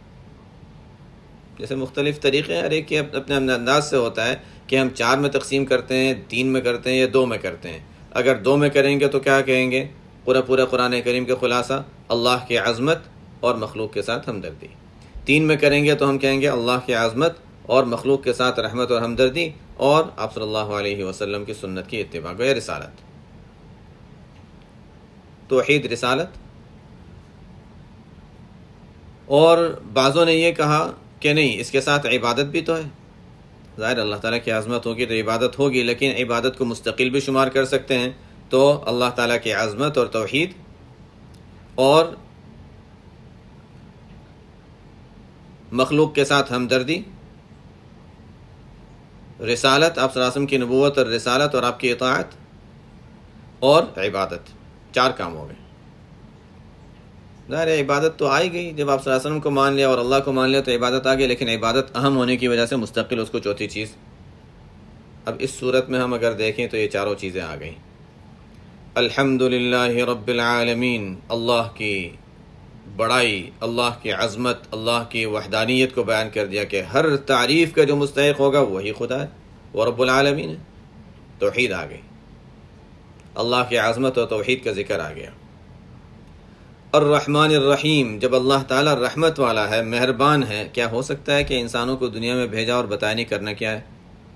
جیسے مختلف طریقے ہر ایک کے اپنے اپنے انداز سے ہوتا ہے کہ ہم چار میں تقسیم کرتے ہیں، تین میں کرتے ہیں یا دو میں کرتے ہیں۔ اگر دو میں کریں گے تو کیا کہیں گے؟ پورا پورا قرآن کریم کے خلاصہ اللہ کی عظمت اور مخلوق کے ساتھ ہمدردی۔ تین میں کریں گے تو ہم کہیں گے اللہ کی عظمت اور مخلوق کے ساتھ رحمت اور ہمدردی اور آپ صلی اللہ علیہ وسلم کی سنت کی اتباع، گویا رسالت، توحید رسالت۔ اور بعضوں نے یہ کہا کہ نہیں، اس کے ساتھ عبادت بھی تو ہے، ظاہر اللہ تعالیٰ کی عظمت ہوگی تو عبادت ہوگی، لیکن عبادت کو مستقل بھی شمار کر سکتے ہیں، تو اللہ تعالیٰ کی عظمت اور توحید اور مخلوق کے ساتھ ہمدردی، رسالت، آپ صلی اللہ علیہ وسلم کی نبوت اور رسالت اور آپ کی اطاعت اور عبادت، چار کام ہو گئے۔ ظاہر عبادت تو آئی گئی، جب آپ صلی اللہ علیہ وسلم کو مان لیا اور اللہ کو مان لیا تو عبادت آ گئی، لیکن عبادت اہم ہونے کی وجہ سے مستقل اس کو چوتھی چیز۔ اب اس صورت میں ہم اگر دیکھیں تو یہ چاروں چیزیں آ گئیں۔ الحمدللہ رب العالمین، اللہ کی بڑائی، اللہ کی عظمت، اللہ کی وحدانیت کو بیان کر دیا کہ ہر تعریف کا جو مستحق ہوگا وہی خدا ہے، وہ رب العالمین ہے۔ توحید آ گئی، اللہ کی عظمت اور توحید کا ذکر آ گیا۔ الرحمن الرحیم، جب اللہ تعالیٰ رحمت والا ہے، مہربان ہے، کیا ہو سکتا ہے کہ انسانوں کو دنیا میں بھیجا اور بتایا نہیں کرنا کیا ہے؟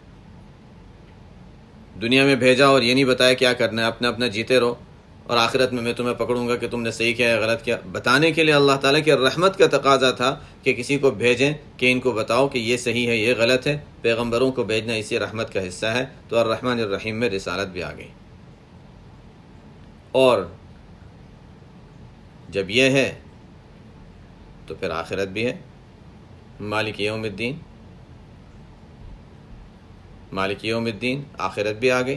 دنیا میں بھیجا اور یہ نہیں بتایا کیا کرنا ہے، اپنا اپنا جیتے رہو اور آخرت میں میں تمہیں پکڑوں گا کہ تم نے صحیح کیا ہے غلط کیا۔ بتانے کے لیے اللہ تعالیٰ کی رحمت کا تقاضا تھا کہ کسی کو بھیجیں کہ ان کو بتاؤ کہ یہ صحیح ہے یہ غلط ہے۔ پیغمبروں کو بھیجنا اسی رحمت کا حصہ ہے، تو الرحمن الرحیم میں رسالت بھی آ گئی۔ اور جب یہ ہے تو پھر آخرت بھی ہے، مالک یوم الدین، مالک یوم الدین، آخرت بھی آ گئی۔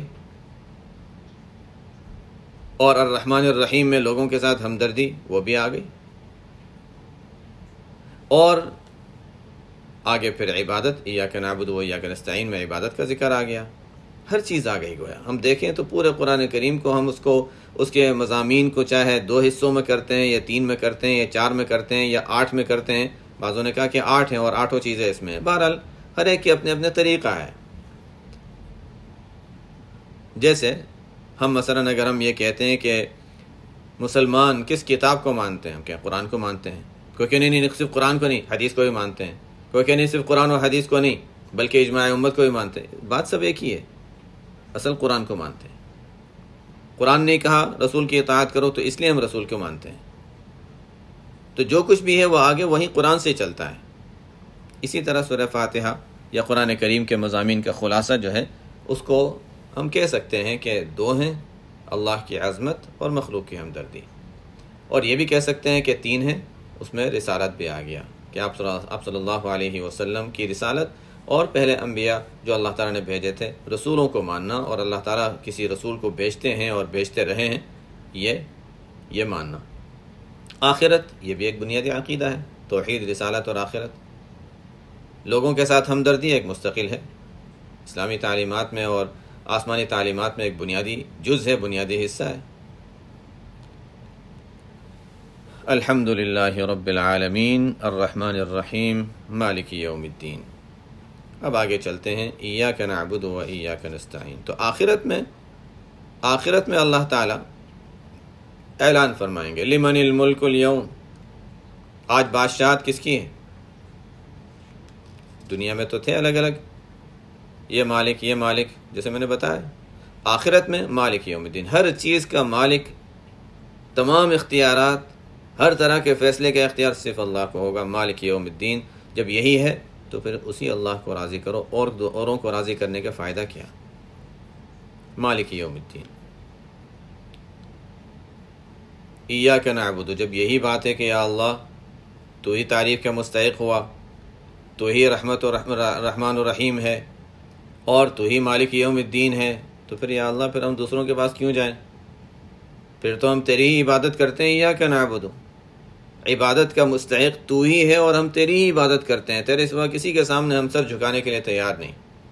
اور الرحمن الرحیم میں لوگوں کے ساتھ ہمدردی، وہ بھی آ گئی۔ اور آگے پھر عبادت، ایاک نعبد و ایاک نستعین میں عبادت کا ذکر آ گیا۔ ہر چیز آ گئی گویا۔ ہم دیکھیں تو پورے قرآن کریم کو ہم اس کو اس کے مضامین کو چاہے دو حصوں میں کرتے ہیں یا تین میں کرتے ہیں یا چار میں کرتے ہیں یا آٹھ میں کرتے ہیں، بعضوں نے کہا کہ آٹھ ہیں اور آٹھوں چیزیں اس میں ہیں، بہرحال ہر ایک کے اپنے اپنے طریقہ ہے۔ جیسے ہم مثلا اگر ہم یہ کہتے ہیں کہ مسلمان کس کتاب کو مانتے ہیں، ہم کیا قرآن کو مانتے ہیں، کوئی کہ نہیں نہیں صرف قرآن کو نہیں حدیث کو بھی مانتے ہیں، کوئی کہ نہیں صرف قرآن اور حدیث کو نہیں بلکہ اجماع امت کو بھی مانتے ہیں۔ بات سب ایک ہی ہے، اصل قرآن کو مانتے ہیں۔ قرآن نے کہا رسول کی اطاعت کرو تو اس لیے ہم رسول کو مانتے ہیں، تو جو کچھ بھی ہے وہ آگے وہی قرآن سے چلتا ہے۔ اسی طرح سورہ فاتحہ یا قرآن کریم کے مضامین کا خلاصہ جو ہے اس کو ہم کہہ سکتے ہیں کہ دو ہیں، اللہ کی عظمت اور مخلوق کی ہمدردی، اور یہ بھی کہہ سکتے ہیں کہ تین ہیں، اس میں رسالت بھی آ گیا کہ آپ صلی اللہ علیہ وسلم کی رسالت اور پہلے انبیاء جو اللہ تعالیٰ نے بھیجے تھے، رسولوں کو ماننا اور اللہ تعالیٰ کسی رسول کو بھیجتے ہیں اور بھیجتے رہے ہیں، یہ یہ ماننا۔ آخرت، یہ بھی ایک بنیادی عقیدہ ہے، توحید، رسالت اور آخرت۔ لوگوں کے ساتھ ہمدردی ایک مستقل ہے، اسلامی تعلیمات میں اور آسمانی تعلیمات میں ایک بنیادی جز ہے، بنیادی حصہ ہے۔ الحمد للہ رب العالمین الرحمن الرحیم مالک یوم الدین۔ اب آگے چلتے ہیں، ایاک نعبد و ایاک نستعین۔ تو آخرت میں آخرت میں اللہ تعالیٰ اعلان فرمائیں گے، لمن الملک اليوم، آج بادشاہت کس کی ہے؟ دنیا میں تو تھے الگ الگ، یہ مالک یہ مالک، جیسے میں نے بتایا. آخرت میں مالک یوم الدین، ہر چیز کا مالک، تمام اختیارات، ہر طرح کے فیصلے کا اختیار صرف اللہ کو ہوگا، مالک یوم الدین. جب یہی ہے تو پھر اسی اللہ کو راضی کرو، اور اوروں کو راضی کرنے کا فائدہ کیا؟ مالک یوم الدین. ایاک نعبد، جب یہی بات ہے کہ یا اللہ تو ہی تعریف کا مستحق ہوا، تو ہی رحمت و رحمان و رحیم ہے، اور تو ہی مالک یوم الدین ہے، تو پھر یا اللہ پھر ہم دوسروں کے پاس کیوں جائیں؟ پھر تو ہم تیری ہی عبادت کرتے ہیں. ایاک نعبد، عبادت کا مستحق تو ہی ہے اور ہم تیری ہی عبادت کرتے ہیں، تیرے سوا کسی کے سامنے ہم سر جھکانے کے لیے تیار نہیں.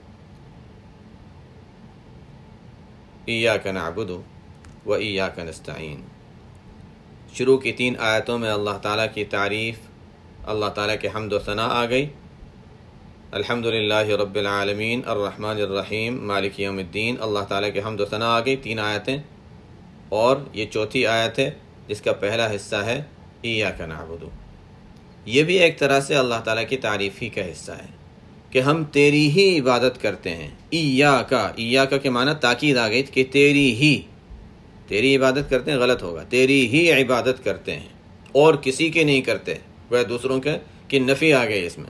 ایاک نعبد و ایاک نستعین. شروع کی تین آیتوں میں اللہ تعالیٰ کی تعریف، اللہ تعالیٰ کے حمد و ثنا آ گئی. الحمدللہ رب العالمین الرحمن الرحیم مالک یوم الدین، اللہ تعالیٰ کے حمد و ثنا آ گئی، تین آیتیں. اور یہ چوتھی آیت ہے جس کا پہلا حصہ ہے ایاک نعبد. یہ بھی ایک طرح سے اللہ تعالیٰ کی تعریف ہی کا حصہ ہے کہ ہم تیری ہی عبادت کرتے ہیں. ایاک، ایاک کے معنی تاکید آ گئی کہ تیری ہی، تیری عبادت کرتے ہیں غلط ہوگا، تیری ہی عبادت کرتے ہیں اور کسی کی نہیں کرتے. وہ دوسروں کے کی نفی آ گئی اس میں.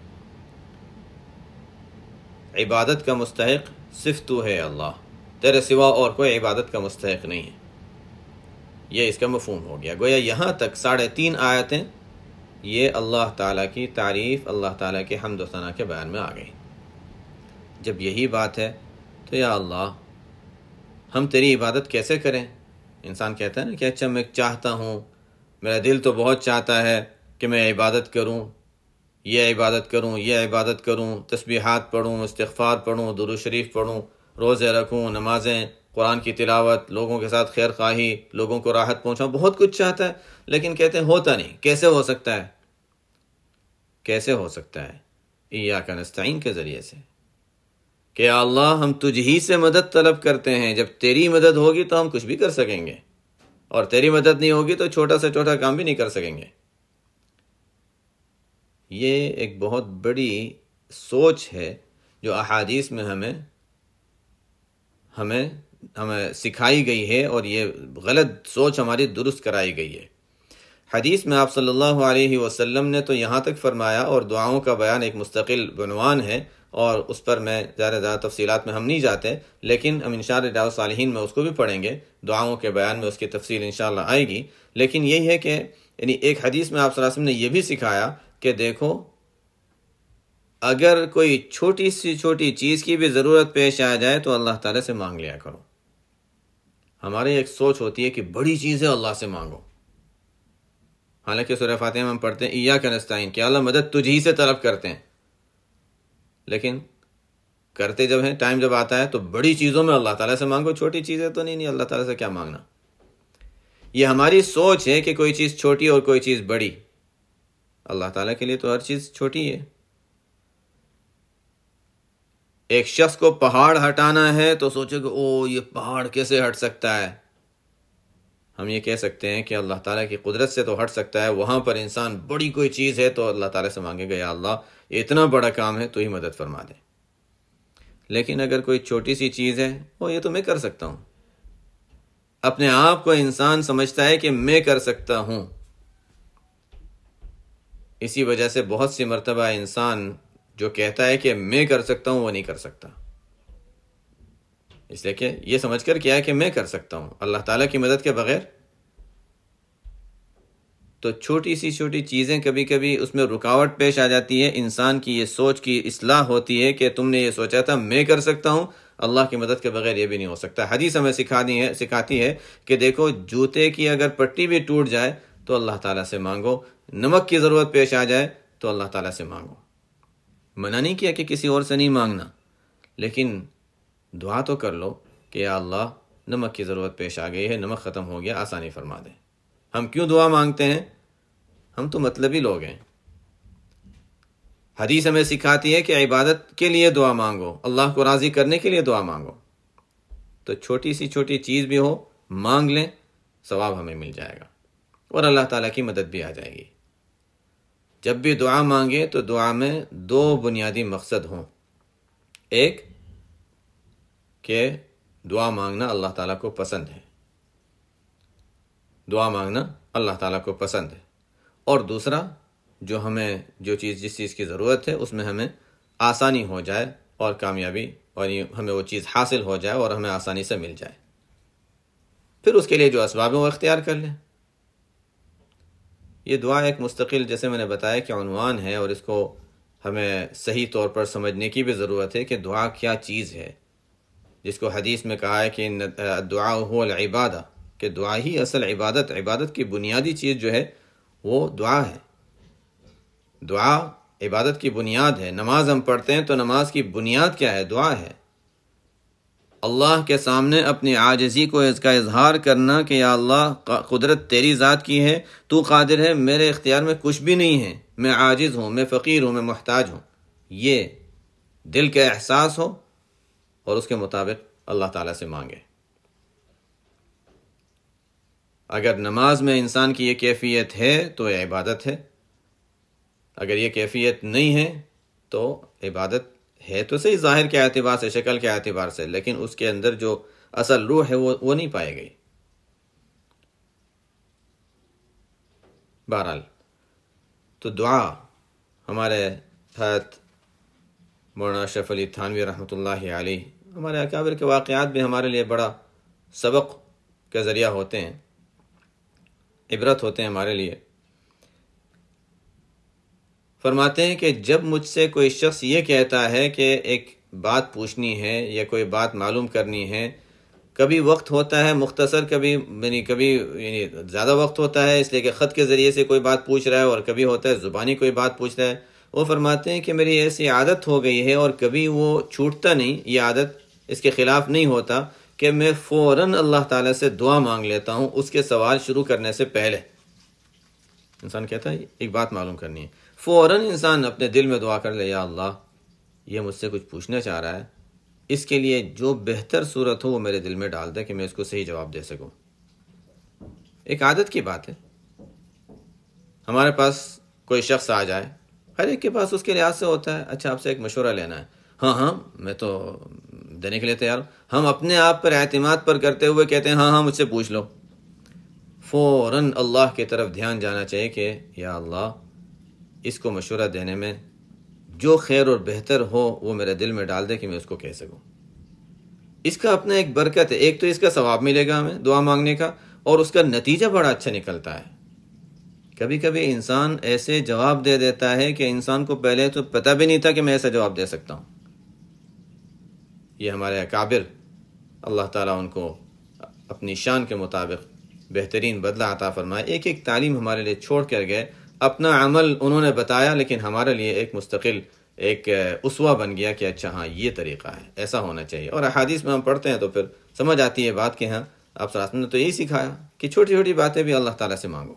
عبادت کا مستحق صرف تو ہے اللہ، تیرے سوا اور کوئی عبادت کا مستحق نہیں ہے. یہ اس کا مفہوم ہو گیا. گویا یہاں تک ساڑھے تین آیتیں یہ اللہ تعالیٰ کی تعریف، اللہ تعالیٰ کے حمد و ثنا کے بیان میں آ گئی. جب یہی بات ہے تو یا اللہ ہم تیری عبادت کیسے کریں؟ انسان کہتا ہے نا کہ اچھا میں چاہتا ہوں، میرا دل تو بہت چاہتا ہے کہ میں عبادت کروں، یہ عبادت کروں، یہ عبادت کروں، تسبیحات پڑھوں، استغفار پڑھوں، درود شریف پڑھوں، روزے رکھوں، نمازیں، قرآن کی تلاوت، لوگوں کے ساتھ خیر خواہی، لوگوں کو راحت پہنچاؤں، بہت کچھ چاہتا ہے، لیکن کہتے ہیں ہوتا نہیں. کیسے ہو سکتا ہے؟ کیسے ہو سکتا ہے؟ ایاک نستعین کے ذریعے سے کہ یا اللہ ہم تجھ ہی سے مدد طلب کرتے ہیں. جب تیری مدد ہوگی تو ہم کچھ بھی کر سکیں گے، اور تیری مدد نہیں ہوگی تو چھوٹا سے چھوٹا کام بھی نہیں کر سکیں گے. یہ ایک بہت بڑی سوچ ہے جو احادیث میں ہمیں ہمیں ہمیں سکھائی گئی ہے، اور یہ غلط سوچ ہماری درست کرائی گئی ہے. حدیث میں آپ صلی اللہ علیہ وسلم نے تو یہاں تک فرمایا، اور دعاؤں کا بیان ایک مستقل عنوان ہے، اور اس پر میں زیادہ زیادہ تفصیلات میں ہم نہیں جاتے، لیکن ہم انشاءاللہ ریاض الصالحین میں اس کو بھی پڑھیں گے. دعاؤں کے بیان میں اس کی تفصیل انشاءاللہ آئے گی. لیکن یہی ہے کہ یعنی ایک حدیث میں آپ صلی اللہ علیہ وسلم نے یہ بھی سکھایا کہ دیکھو اگر کوئی چھوٹی سی چھوٹی چیز کی بھی ضرورت پیش آ جائے تو اللہ تعالیٰ سے مانگ لیا کرو. ہماری ایک سوچ ہوتی ہے کہ بڑی چیزیں اللہ سے مانگو، حالانکہ سورہ فاتحہ میں ہم پڑھتے ہیں ایاک نستعین کہ اللہ مدد تجھ ہی سے طلب کرتے ہیں، لیکن کرتے جب ہیں ٹائم جب آتا ہے تو بڑی چیزوں میں اللہ تعالیٰ سے مانگو، چھوٹی چیزیں تو نہیں نہیں اللہ تعالیٰ سے کیا مانگنا. یہ ہماری سوچ ہے کہ کوئی چیز چھوٹی اور کوئی چیز بڑی. اللہ تعالیٰ کے لیے تو ہر چیز چھوٹی ہے. ایک شخص کو پہاڑ ہٹانا ہے تو سوچے کہ او یہ پہاڑ کیسے ہٹ سکتا ہے. ہم یہ کہہ سکتے ہیں کہ اللہ تعالیٰ کی قدرت سے تو ہٹ سکتا ہے. وہاں پر انسان بڑی کوئی چیز ہے تو اللہ تعالیٰ سے مانگے گا یا اللہ یہ اتنا بڑا کام ہے تو ہی مدد فرما دے. لیکن اگر کوئی چھوٹی سی چیز ہے وہ یہ تو میں کر سکتا ہوں. اپنے آپ کو انسان سمجھتا ہے کہ میں کر سکتا ہوں. اسی وجہ سے بہت سی مرتبہ انسان جو کہتا ہے کہ میں کر سکتا ہوں وہ نہیں کر سکتا، اس لیے کہ یہ سمجھ کر کیا ہے کہ میں کر سکتا ہوں اللہ تعالیٰ کی مدد کے بغیر. تو چھوٹی سی چھوٹی چیزیں کبھی کبھی اس میں رکاوٹ پیش آ جاتی ہے. انسان کی یہ سوچ کی اصلاح ہوتی ہے کہ تم نے یہ سوچا تھا میں کر سکتا ہوں، اللہ کی مدد کے بغیر یہ بھی نہیں ہو سکتا. حدیث ہمیں سکھانی ہے سکھاتی ہے کہ دیکھو جوتے کی اگر پٹی بھی ٹوٹ جائے تو اللہ تعالیٰ سے مانگو، نمک کی ضرورت پیش آ جائے تو اللہ تعالیٰ سے مانگو. منع نہیں کیا کہ کسی اور سے نہیں مانگنا، لیکن دعا تو کر لو کہ یا اللہ نمک کی ضرورت پیش آ گئی ہے، نمک ختم ہو گیا، آسانی فرما دیں. ہم کیوں دعا مانگتے ہیں؟ ہم تو مطلبی لوگ ہیں. حدیث ہمیں سکھاتی ہے کہ عبادت کے لیے دعا مانگو، اللہ کو راضی کرنے کے لیے دعا مانگو. تو چھوٹی سی چھوٹی چیز بھی ہو مانگ لیں، ثواب ہمیں مل جائے گا اور اللہ تعالیٰ کی مدد بھی آ جائے گی. جب بھی دعا مانگے تو دعا میں دو بنیادی مقصد ہوں. ایک کہ دعا مانگنا اللہ تعالیٰ کو پسند ہے، دعا مانگنا اللہ تعالیٰ کو پسند ہے، اور دوسرا جو ہمیں جو چیز جس چیز کی ضرورت ہے اس میں ہمیں آسانی ہو جائے اور کامیابی، اور ہمیں وہ چیز حاصل ہو جائے اور ہمیں آسانی سے مل جائے. پھر اس کے لیے جو اسباب ہیں وہ اختیار کر لیں. یہ دعا ایک مستقل، جیسے میں نے بتایا کہ عنوان ہے، اور اس کو ہمیں صحیح طور پر سمجھنے کی بھی ضرورت ہے کہ دعا کیا چیز ہے، جس کو حدیث میں کہا ہے کہ دعا هو العبادہ، کہ دعا ہی اصل عبادت، عبادت کی بنیادی چیز جو ہے وہ دعا ہے. دعا عبادت کی بنیاد ہے. نماز ہم پڑھتے ہیں تو نماز کی بنیاد کیا ہے؟ دعا ہے. اللہ کے سامنے اپنی عاجزی کو اس کا اظہار کرنا کہ یا اللہ قدرت تیری ذات کی ہے، تو قادر ہے، میرے اختیار میں کچھ بھی نہیں ہے، میں عاجز ہوں، میں فقیر ہوں، میں محتاج ہوں. یہ دل کا احساس ہو اور اس کے مطابق اللہ تعالیٰ سے مانگے. اگر نماز میں انسان کی یہ کیفیت ہے تو یہ عبادت ہے. اگر یہ کیفیت نہیں ہے تو عبادت ہے تو صحیح ظاہر کے اعتبار سے، شکل کے اعتبار سے، لیکن اس کے اندر جو اصل روح ہے وہ وہ نہیں پائے گئی. بہرحال تو دعا ہمارے حضرت مولانا اشرف علی تھانوی رحمۃ اللہ علیہ، ہمارے اکابر کے واقعات بھی ہمارے لیے بڑا سبق کا ذریعہ ہوتے ہیں، عبرت ہوتے ہیں ہمارے لیے. فرماتے ہیں کہ جب مجھ سے کوئی شخص یہ کہتا ہے کہ ایک بات پوچھنی ہے یا کوئی بات معلوم کرنی ہے، کبھی وقت ہوتا ہے مختصر، کبھی یعنی کبھی یعنی زیادہ وقت ہوتا ہے اس لیے کہ خط کے ذریعے سے کوئی بات پوچھ رہا ہے، اور کبھی ہوتا ہے زبانی کوئی بات پوچھ رہا ہے. وہ فرماتے ہیں کہ میری ایسی عادت ہو گئی ہے، اور کبھی وہ چھوٹتا نہیں، یہ عادت اس کے خلاف نہیں ہوتا، کہ میں فوراً اللہ تعالیٰ سے دعا مانگ لیتا ہوں اس کے سوال شروع کرنے سے پہلے. انسان کہتا ہے ایک بات معلوم کرنی ہے، فوراً انسان اپنے دل میں دعا کر لے، یا اللہ یہ مجھ سے کچھ پوچھنا چاہ رہا ہے، اس کے لیے جو بہتر صورت ہو وہ میرے دل میں ڈال دے کہ میں اس کو صحیح جواب دے سکوں. ایک عادت کی بات ہے. ہمارے پاس کوئی شخص آ جائے، ہر ایک کے پاس اس کے لحاظ سے ہوتا ہے، اچھا آپ سے ایک مشورہ لینا ہے، ہاں ہاں میں تو دینے کے لیے تیار. ہم اپنے آپ پر اعتماد پر کرتے ہوئے کہتے ہیں ہاں ہاں مجھ سے پوچھ لو. فوراً اللہ کی طرف دھیان جانا چاہیے کہ یا اللہ اس کو مشورہ دینے میں جو خیر اور بہتر ہو وہ میرے دل میں ڈال دے کہ میں اس کو کہہ سکوں. اس کا اپنا ایک برکت ہے، ایک تو اس کا ثواب ملے گا ہمیں دعا مانگنے کا، اور اس کا نتیجہ بڑا اچھا نکلتا ہے. کبھی کبھی انسان ایسے جواب دے دیتا ہے کہ انسان کو پہلے تو پتہ بھی نہیں تھا کہ میں ایسا جواب دے سکتا ہوں. یہ ہمارے اکابر، اللہ تعالیٰ ان کو اپنی شان کے مطابق بہترین بدلہ عطا فرمائے. ایک ایک تعلیم ہمارے لیے چھوڑ کر گئے، اپنا عمل انہوں نے بتایا، لیکن ہمارے لیے ایک مستقل ایک اسوہ بن گیا کہ اچھا ہاں یہ طریقہ ہے، ایسا ہونا چاہیے. اور احادیث میں ہم پڑھتے ہیں تو پھر سمجھ آتی ہے بات کہ ہاں آپ صلی اللہ علیہ وسلم نے تو یہی سکھایا کہ چھوٹی چھوٹی باتیں بھی اللہ تعالیٰ سے مانگو.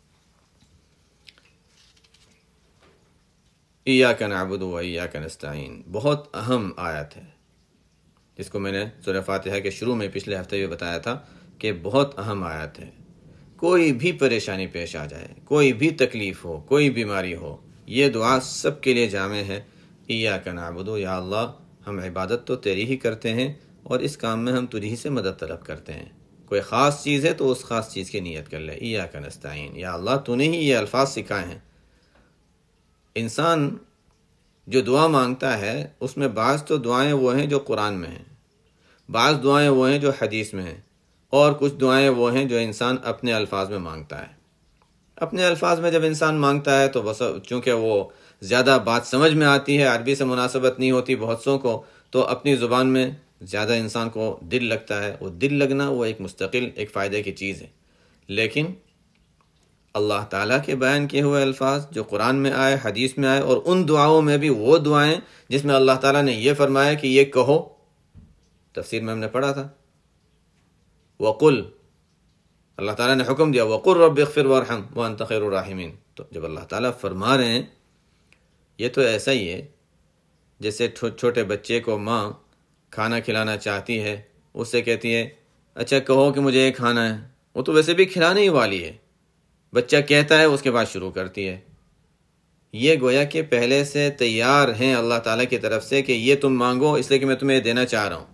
ایاک نعبد و ایاک نستعین بہت اہم آیت ہے، جس کو میں نے سورہ فاتحہ کے شروع میں پچھلے ہفتے بھی بتایا تھا کہ بہت اہم آیت ہے. کوئی بھی پریشانی پیش آ جائے، کوئی بھی تکلیف ہو، کوئی بیماری ہو، یہ دعا سب کے لیے جامع ہے. ایاک نعبد، یا اللہ ہم عبادت تو تیری ہی کرتے ہیں اور اس کام میں ہم تجھ ہی سے مدد طلب کرتے ہیں. کوئی خاص چیز ہے تو اس خاص چیز کی نیت کر لے. ایاک نستعین، یا اللہ تو نے ہی یہ الفاظ سکھائے ہیں. انسان جو دعا مانگتا ہے اس میں بعض تو دعائیں وہ ہیں جو قرآن میں ہیں، بعض دعائیں وہ ہیں جو حدیث میں ہیں، اور کچھ دعائیں وہ ہیں جو انسان اپنے الفاظ میں مانگتا ہے. اپنے الفاظ میں جب انسان مانگتا ہے تو بس چونکہ وہ زیادہ بات سمجھ میں آتی ہے، عربی سے مناسبت نہیں ہوتی بہت سو کو، تو اپنی زبان میں زیادہ انسان کو دل لگتا ہے. وہ دل لگنا وہ ایک مستقل ایک فائدے کی چیز ہے، لیکن اللہ تعالیٰ کے بیان کیے ہوئے الفاظ جو قرآن میں آئے، حدیث میں آئے، اور ان دعاؤں میں بھی وہ دعائیں جس میں اللہ تعالیٰ نے یہ فرمایا کہ یہ کہو. تفسیر میں ہم نے پڑھا تھا وَقُلْ، اللہ تعالیٰ نے حکم دیا وَقُلْ رَبِّ اغْفِرْ وَارْحَمْ وَأَنْتَ خَيْرُ الرَّاحِمِينَ. تو جب اللہ تعالیٰ فرما رہے ہیں، یہ تو ایسا ہی ہے جیسے چھوٹے بچے کو ماں کھانا کھلانا چاہتی ہے، اس سے کہتی ہے اچھا کہو کہ مجھے یہ کھانا ہے. وہ تو ویسے بھی کھلانے ہی والی ہے، بچہ کہتا ہے اس کے بعد شروع کرتی ہے. یہ گویا کہ پہلے سے تیار ہیں اللہ تعالیٰ کی طرف سے کہ یہ تم مانگو اس لیے کہ میں تمہیں دینا چاہ رہا ہوں۔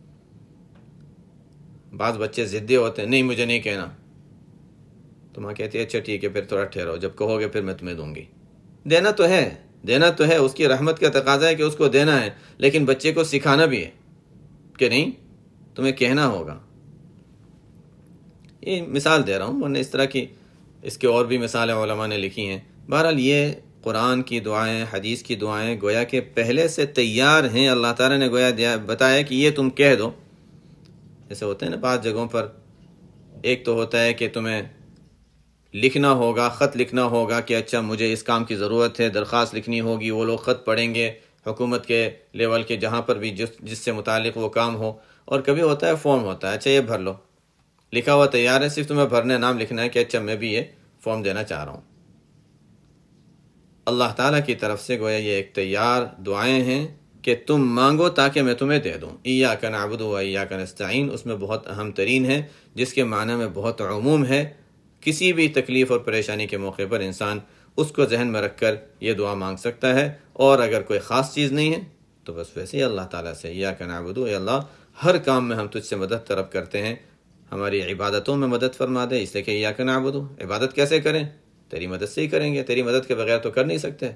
بعض بچے ضدی ہوتے ہیں، نہیں مجھے نہیں کہنا، تو ماں کہتی ہے اچھا ٹھیک ہے پھر تھوڑا ٹھہرو، جب کہو گے پھر میں تمہیں دوں گی۔ دینا تو ہے، دینا تو ہے، اس کی رحمت کا تقاضا ہے کہ اس کو دینا ہے، لیکن بچے کو سکھانا بھی ہے کہ نہیں تمہیں کہنا ہوگا۔ یہ مثال دے رہا ہوں، ورنہ اس طرح کی اس کے اور بھی مثالیں علماء نے لکھی ہیں۔ بہرحال یہ قرآن کی دعائیں، حدیث کی دعائیں گویا کہ پہلے سے تیار ہیں، اللہ تعالیٰ نے گویا دیا بتایا کہ یہ تم کہہ دو۔ جیسے ہوتے ہیں نا بعض جگہوں پر، ایک تو ہوتا ہے کہ تمہیں لکھنا ہوگا، خط لکھنا ہوگا کہ اچھا مجھے اس کام کی ضرورت ہے، درخواست لکھنی ہوگی، وہ لوگ خط پڑھیں گے حکومت کے لیول کے جہاں پر بھی جس جس سے متعلق وہ کام ہو، اور کبھی ہوتا ہے فارم ہوتا ہے، اچھا یہ بھر لو، لکھا ہوا تیار ہے، صرف تمہیں بھرنے نام لکھنا ہے کہ اچھا میں بھی یہ فارم دینا چاہ رہا ہوں۔ اللہ تعالیٰ کی طرف سے گویا یہ ایک تیار دعائیں ہیں کہ تم مانگو تاکہ میں تمہیں دے دوں۔ ایاک نعبد و ایاک نستعین اس میں بہت اہم ترین ہے، جس کے معنی میں بہت عموم ہے۔ کسی بھی تکلیف اور پریشانی کے موقع پر انسان اس کو ذہن میں رکھ کر یہ دعا مانگ سکتا ہے، اور اگر کوئی خاص چیز نہیں ہے تو بس ویسے ہی اللہ تعالیٰ سے ایاک نعبد، اے اللہ ہر کام میں ہم تجھ سے مدد طلب کرتے ہیں، ہماری عبادتوں میں مدد فرما دے، اس لیے کہ ایاک نعبد، عبادت کیسے کریں؟ تیری مدد سے ہی کریں گے، تیری مدد کے بغیر تو کر نہیں سکتے۔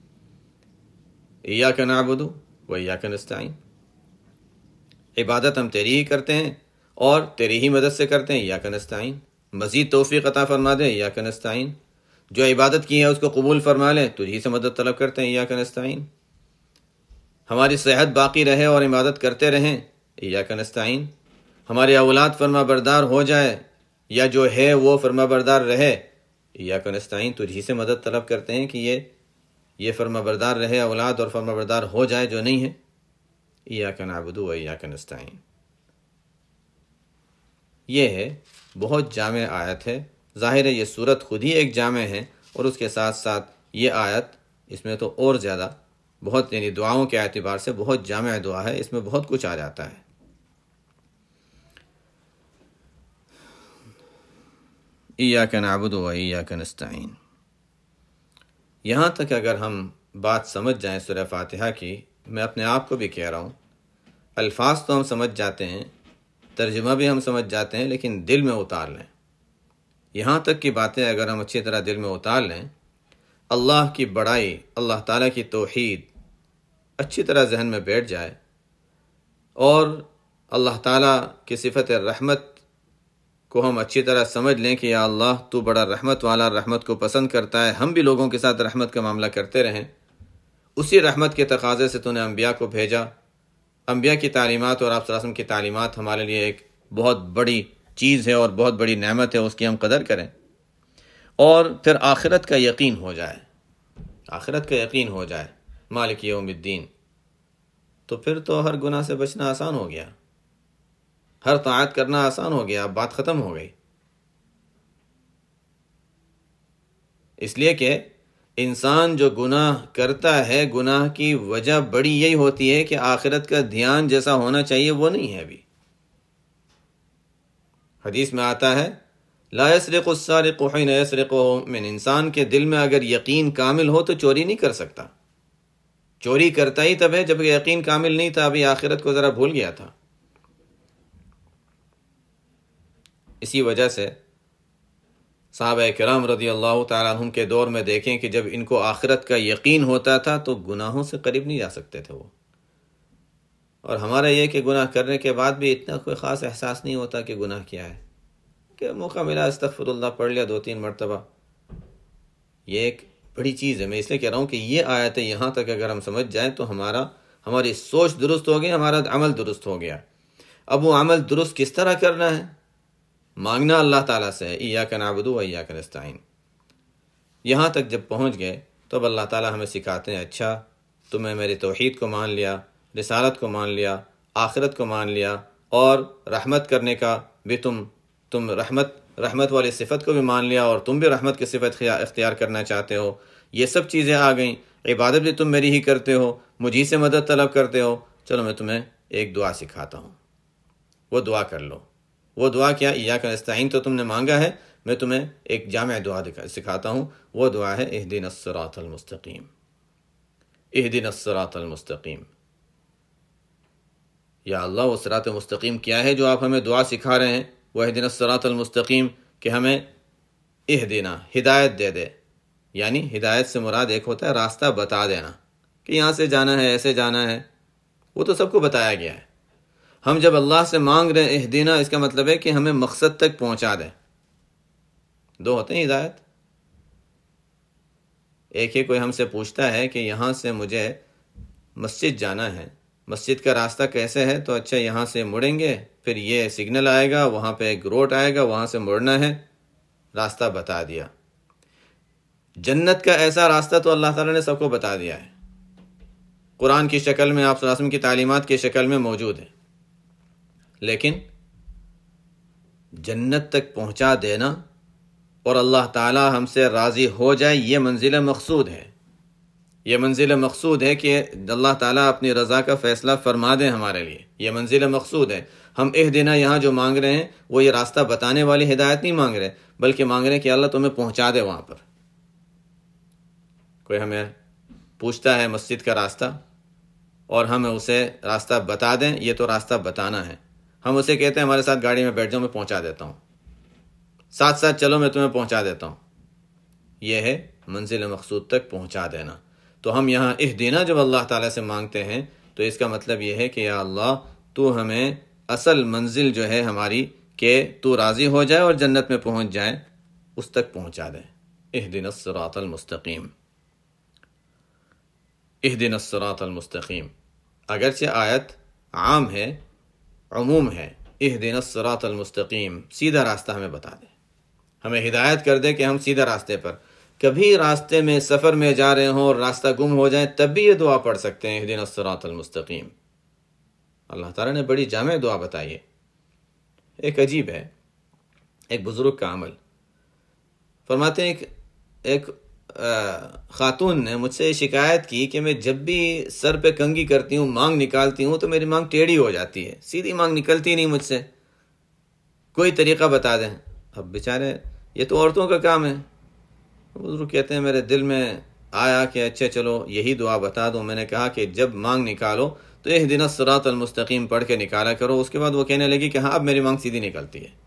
ایاک نعبد و ایاک نستعین، عبادت ہم تیری ہی کرتے ہیں اور تیری ہی مدد سے کرتے ہیں، ایاک نستعین، مزید توفیق عطا فرما دے، ایاک نستعین، جو عبادت کی ہے اس کو قبول فرما لے، تجھی سے مدد طلب کرتے ہیں، ایاک نستعین، ہماری صحت باقی رہے اور عبادت کرتے رہیں، ایاک نستعین، ہماری اولاد فرما بردار ہو جائے یا جو ہے وہ فرما بردار رہے، ایاک نستعین، تجھی سے مدد طلب کرتے ہیں کہ یہ یہ فرما بردار رہے اولاد اور فرما بردار ہو جائے جو نہیں ہے، ایاک نعبد و ایاک نستعین۔ یہ ہے بہت جامع آیت ہے، ظاہر ہے یہ صورت خود ہی ایک جامع ہے، اور اس کے ساتھ ساتھ یہ آیت اس میں تو اور زیادہ بہت، یعنی دعاؤں کے اعتبار سے بہت جامع دعا ہے، اس میں بہت کچھ آ جاتا ہے۔ ایاک نعبد و ایاک نستعین، یہاں تک اگر ہم بات سمجھ جائیں سورہ فاتحہ کی، میں اپنے آپ کو بھی کہہ رہا ہوں، الفاظ تو ہم سمجھ جاتے ہیں، ترجمہ بھی ہم سمجھ جاتے ہیں، لیکن دل میں اتار لیں، یہاں تک کی باتیں اگر ہم اچھی طرح دل میں اتار لیں، اللہ کی بڑائی، اللہ تعالیٰ کی توحید اچھی طرح ذہن میں بیٹھ جائے، اور اللہ تعالیٰ کی صفت رحمت کو ہم اچھی طرح سمجھ لیں کہ یا اللہ تو بڑا رحمت والا، رحمت کو پسند کرتا ہے، ہم بھی لوگوں کے ساتھ رحمت کا معاملہ کرتے رہیں، اسی رحمت کے تقاضے سے تو نے انبیاء کو بھیجا، انبیاء کی تعلیمات اور آپ صلی اللہ علیہ وسلم کی تعلیمات ہمارے لیے ایک بہت بڑی چیز ہے اور بہت بڑی نعمت ہے، اس کی ہم قدر کریں، اور پھر آخرت کا یقین ہو جائے، آخرت کا یقین ہو جائے، مالک یوم الدین، تو پھر تو ہر گناہ سے بچنا آسان ہو گیا، ہر طاعت کرنا آسان ہو گیا، بات ختم ہو گئی۔ اس لیے کہ انسان جو گناہ کرتا ہے، گناہ کی وجہ بڑی یہی ہوتی ہے کہ آخرت کا دھیان جیسا ہونا چاہیے وہ نہیں ہے ابھی۔ حدیث میں آتا ہے لا يسرق السارق حين يسرق من، انسان کے دل میں اگر یقین کامل ہو تو چوری نہیں کر سکتا، چوری کرتا ہی تب ہے جب یقین کامل نہیں تھا، ابھی آخرت کو ذرا بھول گیا تھا۔ اسی وجہ سے صحابہ کرام رضی اللہ تعالیٰ عنہم کے دور میں دیکھیں کہ جب ان کو آخرت کا یقین ہوتا تھا تو گناہوں سے قریب نہیں جا سکتے تھے وہ، اور ہمارا یہ کہ گناہ کرنے کے بعد بھی اتنا کوئی خاص احساس نہیں ہوتا کہ گناہ کیا ہے، کہ موقع ملا استغفر اللہ پڑھ لیا دو تین مرتبہ، یہ ایک بڑی چیز ہے۔ میں اس لیے کہہ رہا ہوں کہ یہ آیتیں یہاں تک اگر ہم سمجھ جائیں تو ہمارا ہماری سوچ درست ہو گئی، ہمارا عمل درست ہو گیا۔ اب وہ عمل درست کس طرح کرنا ہے؟ مانگنا اللہ تعالیٰ سے، ایاک نعبد و ایاک نستعین۔ یہاں تک جب پہنچ گئے تو اب اللہ تعالیٰ ہمیں سکھاتے ہیں، اچھا تمہیں میری توحید کو مان لیا، رسالت کو مان لیا، آخرت کو مان لیا، اور رحمت کرنے کا بھی تم تم رحمت رحمت والی صفت کو بھی مان لیا، اور تم بھی رحمت کی صفت اختیار کرنا چاہتے ہو، یہ سب چیزیں آ گئیں، عبادت بھی تم میری ہی کرتے ہو، مجھی سے مدد طلب کرتے ہو، چلو میں تمہیں ایک دعا سکھاتا ہوں، وہ دعا کر لو۔ وہ دعا کیا؟ ایاک نستعین تو تم نے مانگا ہے، میں تمہیں ایک جامع دعا سکھاتا ہوں، وہ دعا ہے اہدنا الصراط المستقیم، اہدنا الصراط المستقیم۔ یا اللہ، وہ صراط مستقیم کیا ہے جو آپ ہمیں دعا سکھا رہے ہیں؟ وہ اہدنا الصراط المستقیم کہ ہمیں اہدنا ہدایت دے دے، یعنی ہدایت سے مراد ایک ہوتا ہے راستہ بتا دینا کہ یہاں سے جانا ہے، ایسے جانا ہے، وہ تو سب کو بتایا گیا ہے۔ ہم جب اللہ سے مانگ رہے ہیں اہدنا، اس کا مطلب ہے کہ ہمیں مقصد تک پہنچا دیں۔ دو ہوتے ہیں ہدایت، ایک ہی کوئی ہم سے پوچھتا ہے کہ یہاں سے مجھے مسجد جانا ہے، مسجد کا راستہ کیسے ہے؟ تو اچھا یہاں سے مڑیں گے، پھر یہ سگنل آئے گا، وہاں پہ ایک روڈ آئے گا، وہاں سے مڑنا ہے، راستہ بتا دیا۔ جنت کا ایسا راستہ تو اللہ تعالیٰ نے سب کو بتا دیا ہے، قرآن کی شکل میں، آپ صلی اللہ علیہ وسلم کی تعلیمات کی شکل میں موجود ہے، لیکن جنت تک پہنچا دینا اور اللہ تعالیٰ ہم سے راضی ہو جائے، یہ منزل مقصود ہے۔ یہ منزل مقصود ہے کہ اللہ تعالیٰ اپنی رضا کا فیصلہ فرما دیں ہمارے لیے، یہ منزل مقصود ہے۔ ہم اہدنا یہاں جو مانگ رہے ہیں وہ یہ راستہ بتانے والی ہدایت نہیں مانگ رہے، بلکہ مانگ رہے ہیں کہ اللہ تمہیں پہنچا دے وہاں پر۔ کوئی ہمیں پوچھتا ہے مسجد کا راستہ اور ہم اسے راستہ بتا دیں، یہ تو راستہ بتانا ہے۔ ہم اسے کہتے ہیں ہمارے ساتھ گاڑی میں بیٹھ جاؤ، میں پہنچا دیتا ہوں، ساتھ ساتھ چلو میں تمہیں پہنچا دیتا ہوں۔ یہ ہے منزل مقصود تک پہنچا دینا۔ تو ہم یہاں اہدنا جب اللہ تعالیٰ سے مانگتے ہیں تو اس کا مطلب یہ ہے کہ یا اللہ تو ہمیں اصل منزل جو ہے ہماری، کہ تو راضی ہو جائے اور جنت میں پہنچ جائے، اس تک پہنچا دے۔ اہدنا الصراط المستقیم، اہدنا الصراط المستقیم۔ اگرچہ آیت عام ہے، عموم ہے، اہدنا الصراط المستقیم، سیدھا راستہ ہمیں بتا دے، ہمیں ہدایت کر دے کہ ہم سیدھا راستے پر۔ کبھی راستے میں سفر میں جا رہے ہوں اور راستہ گم ہو جائے تب بھی یہ دعا پڑھ سکتے ہیں، اہدنا الصراط المستقیم۔ اللہ تعالیٰ نے بڑی جامع دعا بتائی ہے۔ ایک عجیب ہے، ایک بزرگ کا عمل فرماتے ہیں، ایک ایک خاتون نے مجھ سے شکایت کی کہ میں جب بھی سر پہ کنگھی کرتی ہوں، مانگ نکالتی ہوں، تو میری مانگ ٹیڑھی ہو جاتی ہے، سیدھی مانگ نکلتی نہیں مجھ سے، کوئی طریقہ بتا دیں۔ اب بیچارے یہ تو عورتوں کا کام ہے۔ بزرگ کہتے ہیں میرے دل میں آیا کہ اچھا چلو یہی دعا بتا دوں۔ میں نے کہا کہ جب مانگ نکالو تو اہدنا الصراط المستقیم پڑھ کے نکالا کرو۔ اس کے بعد وہ کہنے لگی کہ ہاں اب میری مانگ سیدھی نکلتی ہے۔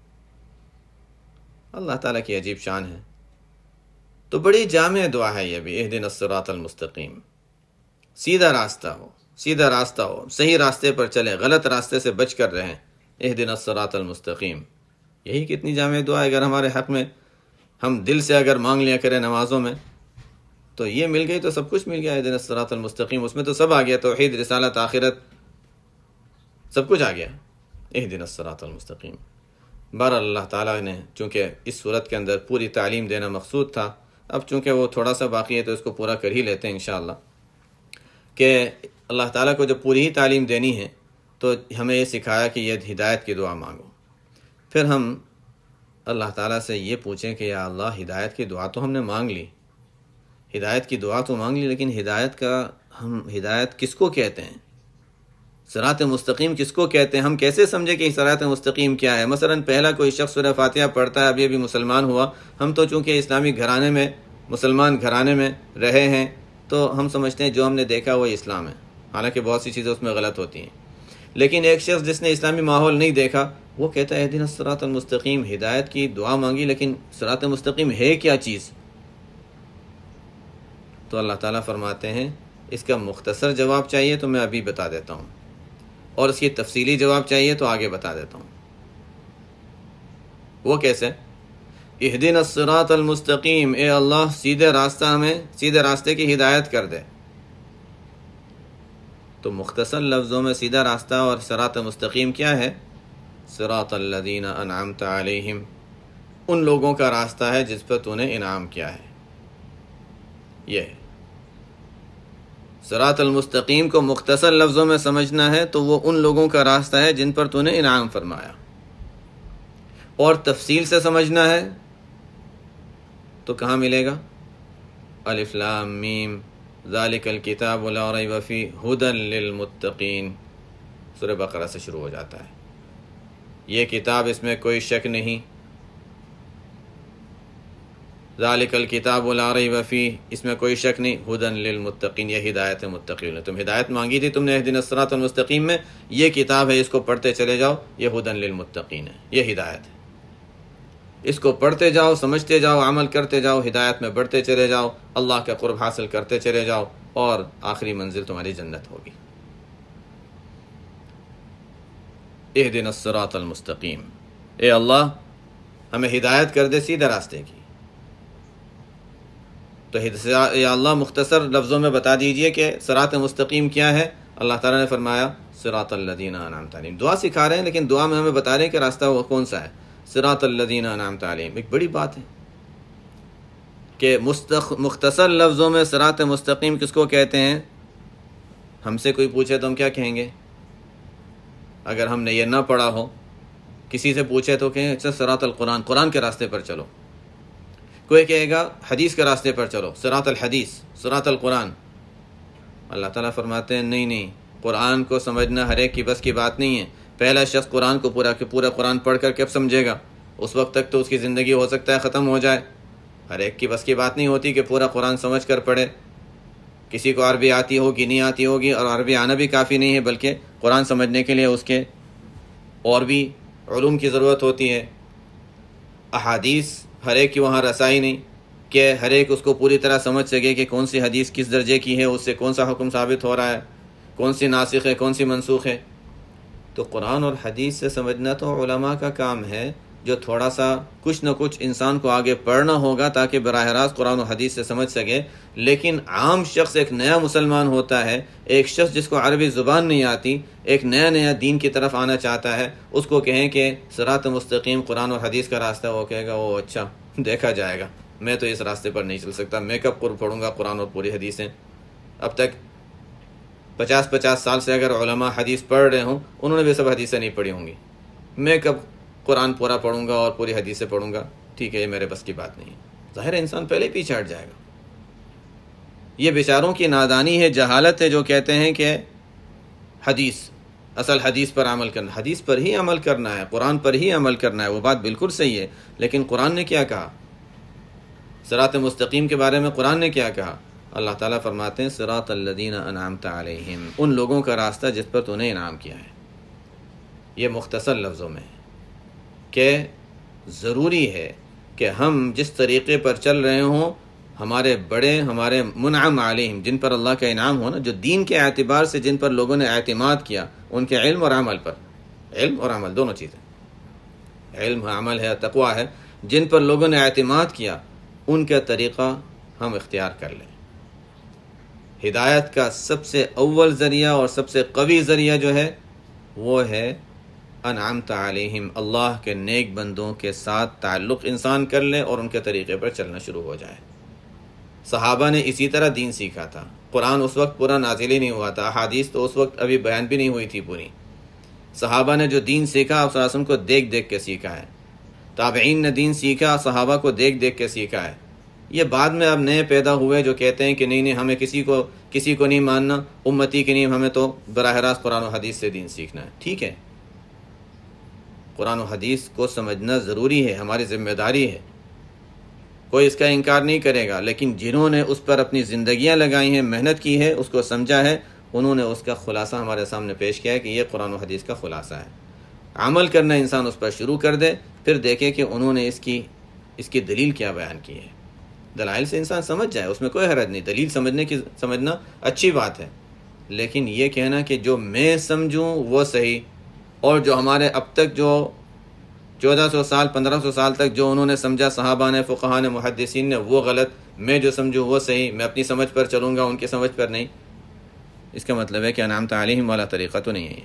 اللہ تعالیٰ کی عجیب شان ہے۔ تو بڑی جامع دعا ہے یہ بھی، اہدنا الصراط المستقیم، سیدھا راستہ ہو، سیدھا راستہ ہو، صحیح راستے پر چلے، غلط راستے سے بچ کر رہیں، اہدنا الصراط المستقیم۔ یہی کتنی جامع دعا ہے۔ اگر ہمارے حق میں ہم دل سے اگر مانگ لیا کریں نمازوں میں تو یہ مل گئی تو سب کچھ مل گیا، اہدنا الصراط المستقیم، اس میں تو سب آ گیا، توحید، رسالت، آخرت، سب کچھ آ گیا، اہدنا الصراط المستقیم۔ بہرحال اللہ تعالیٰ نے چونکہ اس صورت کے اندر پوری تعلیم دینا مقصود تھا، اب چونکہ وہ تھوڑا سا باقی ہے تو اس کو پورا کر ہی لیتے ہیں انشاءاللہ، کہ اللہ تعالیٰ کو جب پوری ہی تعلیم دینی ہے تو ہمیں یہ سکھایا کہ یہ ہدایت کی دعا مانگو۔ پھر ہم اللہ تعالیٰ سے یہ پوچھیں کہ یا اللہ ہدایت کی دعا تو ہم نے مانگ لی، ہدایت کی دعا تو مانگ لی، لیکن ہدایت کا ہم ہدایت کس کو کہتے ہیں؟ صراط مستقیم کس کو کہتے ہیں؟ ہم کیسے سمجھے کہ صراط مستقیم کیا ہے؟ مثلا پہلا کوئی شخص سورہ فاتحہ پڑھتا ہے، ابھی ابھی مسلمان ہوا، ہم تو چونکہ اسلامی گھرانے میں، مسلمان گھرانے میں رہے ہیں تو ہم سمجھتے ہیں جو ہم نے دیکھا وہ اسلام ہے، حالانکہ بہت سی چیزیں اس میں غلط ہوتی ہیں۔ لیکن ایک شخص جس نے اسلامی ماحول نہیں دیکھا وہ کہتا ہے اہدنا الصراط المستقیم، ہدایت کی دعا مانگی لیکن صراط مستقیم ہے کیا چیز؟ تو اللہ تعالیٰ فرماتے ہیں اس کا مختصر جواب چاہیے تو میں ابھی بتا دیتا ہوں، اور اس کی تفصیلی جواب چاہیے تو آگے بتا دیتا ہوں۔ وہ کیسے؟ اہدنا الصراط المستقیم، اے اللہ سیدھے راستہ ہمیں، سیدھے راستے کی ہدایت کر دے۔ تو مختصر لفظوں میں سیدھا راستہ اور صراط مستقیم کیا ہے؟ صراط الذین انعمت علیہم، ان لوگوں کا راستہ ہے جس پر تو نے انعام کیا ہے۔ یہ ہے صراط المستقیم کو مختصر لفظوں میں سمجھنا ہے تو وہ ان لوگوں کا راستہ ہے جن پر تو نے انعام فرمایا، اور تفصیل سے سمجھنا ہے تو کہاں ملے گا؟ الف لام میم ذالک الکتاب لا ریب فیہ ھدی للمتقین، سورہ بقرہ سے شروع ہو جاتا ہے۔ یہ کتاب، اس میں کوئی شک نہیں، ذالک الکتاب لا ریب فیہ، اس میں کوئی شک نہیں، ھدی للمتقین، یہ ہدایت متقین ہے۔ تم ہدایت مانگی تھی تم نے اہدنا الصراط المستقیم میں، یہ کتاب ہے، اس کو پڑھتے چلے جاؤ، یہ ھدی للمتقین ہے، یہ ہدایت ہے۔ اس کو پڑھتے جاؤ، سمجھتے جاؤ، عمل کرتے جاؤ، ہدایت میں بڑھتے چلے جاؤ، اللہ کا قرب حاصل کرتے چلے جاؤ، اور آخری منزل تمہاری جنت ہوگی۔ اہدنا الصراط المستقیم، اے اللہ ہمیں ہدایت کر دے سیدھے راستے کی۔ تو یا اللہ مختصر لفظوں میں بتا دیجئے کہ صراط مستقیم کیا ہے۔ اللہ تعالیٰ نے فرمایا صراط الذین انعمت علیہم، دعا سکھا رہے ہیں لیکن دعا میں ہمیں بتا رہے ہیں کہ راستہ وہ کون سا ہے، صراط الذین انعمت علیہم۔ ایک بڑی بات ہے کہ مختصر لفظوں میں صراط مستقیم کس کو کہتے ہیں؟ ہم سے کوئی پوچھے تو ہم کیا کہیں گے؟ اگر ہم نے یہ نہ پڑھا ہو، کسی سے پوچھے تو کہیں اچھا صراط القرآن، قرآن کے راستے پر چلو۔ کوئی کہے گا حدیث کے راستے پر چلو، صراط الحدیث، صراط القرآن۔ اللہ تعالیٰ فرماتے ہیں نہیں نہیں، قرآن کو سمجھنا ہر ایک کی بس کی بات نہیں ہے۔ پہلا شخص قرآن کو پورا کہ پورا قرآن پڑھ کر کب سمجھے گا؟ اس وقت تک تو اس کی زندگی ہو سکتا ہے ختم ہو جائے۔ ہر ایک کی بس کی بات نہیں ہوتی کہ پورا قرآن سمجھ کر پڑھے۔ کسی کو عربی آتی ہوگی، نہیں آتی ہوگی، اور عربی آنا بھی کافی نہیں ہے، بلکہ قرآن سمجھنے کے لیے اس کے اور بھی علوم کی ضرورت ہوتی ہے۔ احادیث ہر ایک کی وہاں رسائی نہیں کہ ہر ایک اس کو پوری طرح سمجھ سکے کہ کون سی حدیث کس درجے کی ہے، اس سے کون سا حکم ثابت ہو رہا ہے، کون سی ناسخ ہے، کون سی منسوخ ہے۔ تو قرآن اور حدیث سے سمجھنا تو علماء کا کام ہے، جو تھوڑا سا کچھ نہ کچھ انسان کو آگے پڑھنا ہوگا تاکہ براہ راست قرآن و حدیث سے سمجھ سکے۔ لیکن عام شخص، ایک نیا مسلمان ہوتا ہے، ایک شخص جس کو عربی زبان نہیں آتی، ایک نیا نیا دین کی طرف آنا چاہتا ہے، اس کو کہیں کہ صراط مستقیم قرآن اور حدیث کا راستہ، وہ کہے گا وہ اچھا دیکھا جائے گا، میں تو اس راستے پر نہیں چل سکتا، میں کب قرآن پڑھوں گا قرآن اور پوری حدیثیں۔ اب تک پچاس پچاس سال سے اگر علماء حدیث پڑھ رہے ہوں، انہوں نے بھی سب حدیثیں نہیں پڑھی ہوں گی، میں کب قرآن پورا پڑھوں گا اور پوری حدیث سے پڑھوں گا؟ ٹھیک ہے، یہ میرے بس کی بات نہیں ہے۔ ظاہر ہے انسان پہلے پیچھے ہٹ جائے گا۔ یہ بیچاروں کی نادانی ہے، جہالت ہے، جو کہتے ہیں کہ حدیث، اصل حدیث پر عمل کرنا، حدیث پر ہی عمل کرنا ہے، قرآن پر ہی عمل کرنا ہے۔ وہ بات بالکل صحیح ہے، لیکن قرآن نے کیا کہا؟ صراط مستقیم کے بارے میں قرآن نے کیا کہا؟ اللہ تعالیٰ فرماتے ہیں صراط الذین انعمت علیہم، ان لوگوں کا راستہ جس پر تو نے انعام کیا ہے۔ یہ مختصر لفظوں میں ہے کہ ضروری ہے کہ ہم جس طریقے پر چل رہے ہوں، ہمارے بڑے، ہمارے منعم علیہم، جن پر اللہ کا انعام ہو نا، جو دین کے اعتبار سے جن پر لوگوں نے اعتماد کیا، ان کے علم اور عمل پر، علم اور عمل دونوں چیزیں، علم عمل ہے، تقویٰ ہے، جن پر لوگوں نے اعتماد کیا، ان کا طریقہ ہم اختیار کر لیں۔ ہدایت کا سب سے اول ذریعہ اور سب سے قوی ذریعہ جو ہے وہ ہے انعمت علیہم، اللہ کے نیک بندوں کے ساتھ تعلق انسان کر لے اور ان کے طریقے پر چلنا شروع ہو جائے۔ صحابہ نے اسی طرح دین سیکھا تھا، قرآن اس وقت پورا نازل ہی نہیں ہوا تھا، احادیث تو اس وقت ابھی بیان بھی نہیں ہوئی تھی پوری۔ صحابہ نے جو دین سیکھا، آپ صلی اللہ علیہ وسلم کو دیکھ دیکھ کے سیکھا ہے، تابعین نے دین سیکھا، صحابہ کو دیکھ دیکھ کے سیکھا ہے۔ یہ بعد میں اب نئے پیدا ہوئے جو کہتے ہیں کہ نہیں نہیں ہمیں کسی کو کسی کو نہیں ماننا، امتی کی نہیں، ہمیں تو براہ راست قرآن و حدیث سے دین سیکھنا ہے۔ ٹھیک ہے، قرآن و حدیث کو سمجھنا ضروری ہے، ہماری ذمہ داری ہے، کوئی اس کا انکار نہیں کرے گا، لیکن جنہوں نے اس پر اپنی زندگیاں لگائی ہیں، محنت کی ہے، اس کو سمجھا ہے، انہوں نے اس کا خلاصہ ہمارے سامنے پیش کیا ہے کہ یہ قرآن و حدیث کا خلاصہ ہے۔ عمل کرنا انسان اس پر شروع کر دے، پھر دیکھے کہ انہوں نے اس کی اس کی دلیل کیا بیان کی ہے۔ دلائل سے انسان سمجھ جائے، اس میں کوئی حرج نہیں، دلیل سمجھنے کی سمجھنا اچھی بات ہے، لیکن یہ کہنا کہ جو میں سمجھوں وہ صحیح، اور جو ہمارے اب تک جو چودہ سو سال پندرہ سو سال تک جو انہوں نے سمجھا، صحابہ نے، فقہاء نے، محدثین نے، وہ غلط، میں جو سمجھوں وہ صحیح، میں اپنی سمجھ پر چلوں گا، ان کی سمجھ پر نہیں، اس کا مطلب ہے کہ انعمت علیہم والا طریقہ تو نہیں ہے۔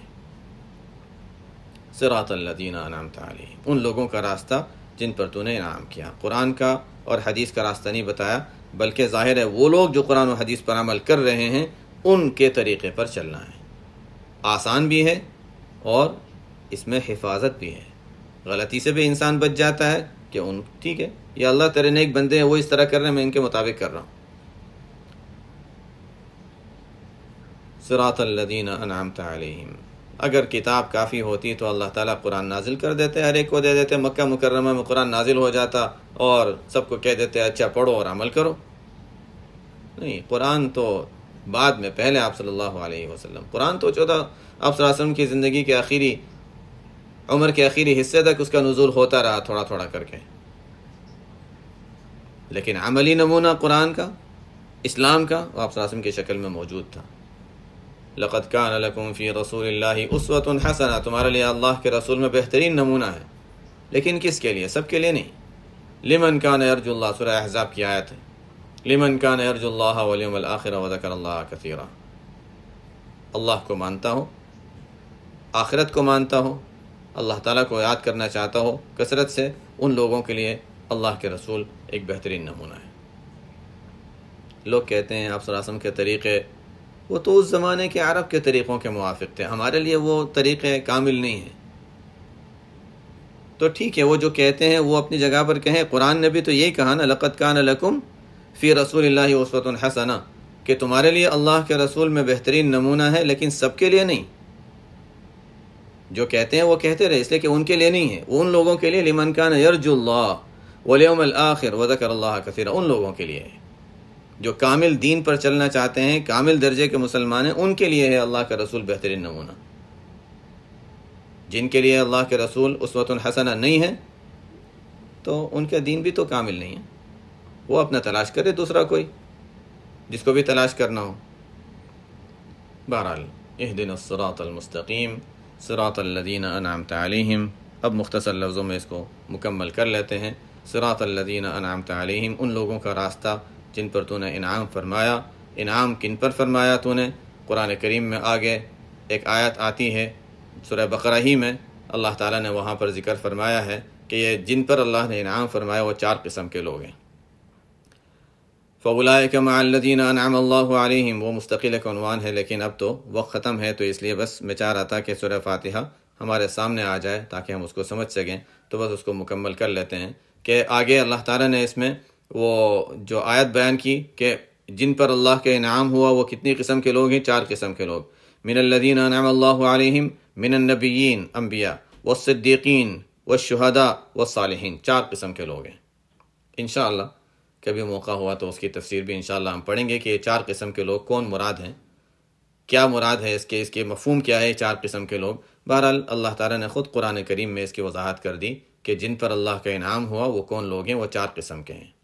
صراط الذین انعمت علیہم، ان لوگوں کا راستہ جن پر تو نے انعام کیا۔ قرآن کا اور حدیث کا راستہ نہیں بتایا، بلکہ ظاہر ہے وہ لوگ جو قرآن و حدیث پر عمل کر رہے ہیں، ان کے طریقے پر چلنا ہے۔ آسان بھی ہے اور اس میں حفاظت بھی ہے، غلطی سے بھی انسان بچ جاتا ہے کہ ان ٹھیک ہے یہ اللہ تیرے نیک بندے ہیں، وہ اس طرح کر رہے ہیں، میں ان کے مطابق کر رہا ہوں۔ صراط الذین انعمت علیہم اگر کتاب کافی ہوتی تو اللہ تعالیٰ قرآن نازل کر دیتے، ہر ایک کو دے دیتے، مکہ مکرمہ میں قرآن نازل ہو جاتا اور سب کو کہہ دیتے اچھا پڑھو اور عمل کرو۔ نہیں، قرآن تو بعد میں، پہلے آپ صلی اللہ علیہ وسلم، قرآن تو چودہ آپ صلی اللہ علیہ وسلم کی زندگی کے آخری عمر کے آخری حصے تک اس کا نزول ہوتا رہا تھوڑا تھوڑا کر کے، لیکن عملی نمونہ قرآن کا، اسلام کا، وہ آپ صلی اللہ علیہ وسلم کی شکل میں موجود تھا۔ لقد کان لکم فی رسول اللہ اسوۃ حسنہ، تمہارے لیے اللہ کے رسول میں بہترین نمونہ ہے، لیکن کس کے لیے؟ سب کے لیے نہیں۔ لمن کان یرجو اللہ، سورہ احزاب کی آیت ہے، لمن کان یرجو اللہ والیوم الآخر وذکر اللہ کثیرا، اللہ کو مانتا ہو، آخرت کو مانتا ہو، اللہ تعالیٰ کو یاد کرنا چاہتا ہو کثرت سے، ان لوگوں کے لیے اللہ کے رسول ایک بہترین نمونہ ہے۔ لوگ کہتے ہیں آپ صلی اللہ علیہ وسلم کے طریقے وہ تو اس زمانے کے عرب کے طریقوں کے موافق تھے، ہمارے لیے وہ طریقے کامل نہیں ہیں۔ تو ٹھیک ہے، وہ جو کہتے ہیں وہ اپنی جگہ پر کہیں، قرآن نے بھی تو یہی کہا نا، لقد کان لکم فی رسول اللہ اسوۃ حسنہ، کہ تمہارے لیے اللہ کے رسول میں بہترین نمونہ ہے، لیکن سب کے لیے نہیں۔ جو کہتے ہیں وہ کہتے رہے، اس لیے کہ ان کے لیے نہیں ہے، وہ ان لوگوں کے لیے، لمن کان یرجو اللہ والیوم الآخر وذکر اللہ کثیرا، ان لوگوں کے لیے ہے جو کامل دین پر چلنا چاہتے ہیں، کامل درجے کے مسلمان ہیں، ان کے لیے ہے اللہ کا رسول بہترین نمونہ۔ جن کے لیے اللہ کے رسول اسوۃ حسنہ نہیں ہے تو ان کا دین بھی تو کامل نہیں ہے، وہ اپنا تلاش کرے دوسرا کوئی جس کو بھی تلاش کرنا ہو۔ بہرحال اہدنا الصراط المستقیم صراط الذین انعمت علیہم، اب مختصر لفظوں میں اس کو مکمل کر لیتے ہیں۔ صراط الذین انعمت علیہم، ان لوگوں کا راستہ جن پر تو نے انعام فرمایا۔ انعام کن پر فرمایا تو نے؟ قرآن کریم میں آگے ایک آیت آتی ہے سورہ بقرہ ہی میں، اللہ تعالیٰ نے وہاں پر ذکر فرمایا ہے کہ یہ جن پر اللہ نے انعام فرمایا وہ چار قسم کے لوگ ہیں۔ فَأُولَٰئِكَ مَعَ الَّذِينَ أَنْعَمَ اللَّهُ عَلَيْهِمْ، وہ مستقل ایک عنوان ہے، لیکن اب تو وقت ختم ہے، تو اس لیے بس میں چاہ رہا تھا کہ سورہ فاتحہ ہمارے سامنے آ جائے تاکہ ہم اس کو سمجھ سکیں، تو بس اس کو مکمل کر لیتے ہیں کہ آگے اللہ تعالیٰ نے اس میں وہ جو آیت بیان کی کہ جن پر اللہ کا انعام ہوا وہ کتنی قسم کے لوگ ہیں؟ چار قسم کے لوگ۔ من الذین انعم اللہ علیہم من النبیین، انبیاء، والصدیقین والشہداء والصالحین، چار قسم کے لوگ ہیں۔ انشاءاللہ کبھی موقع ہوا تو اس کی تفسیر بھی انشاءاللہ ہم پڑھیں گے کہ یہ چار قسم کے لوگ کون مراد ہیں، کیا مراد ہے اس کے، اس کے مفہوم کیا ہے چار قسم کے لوگ۔ بہرحال اللہ تعالیٰ نے خود قرآن کریم میں اس کی وضاحت کر دی کہ جن پر اللہ کا انعام ہوا وہ کون لوگ ہیں، وہ چار قسم کے ہیں۔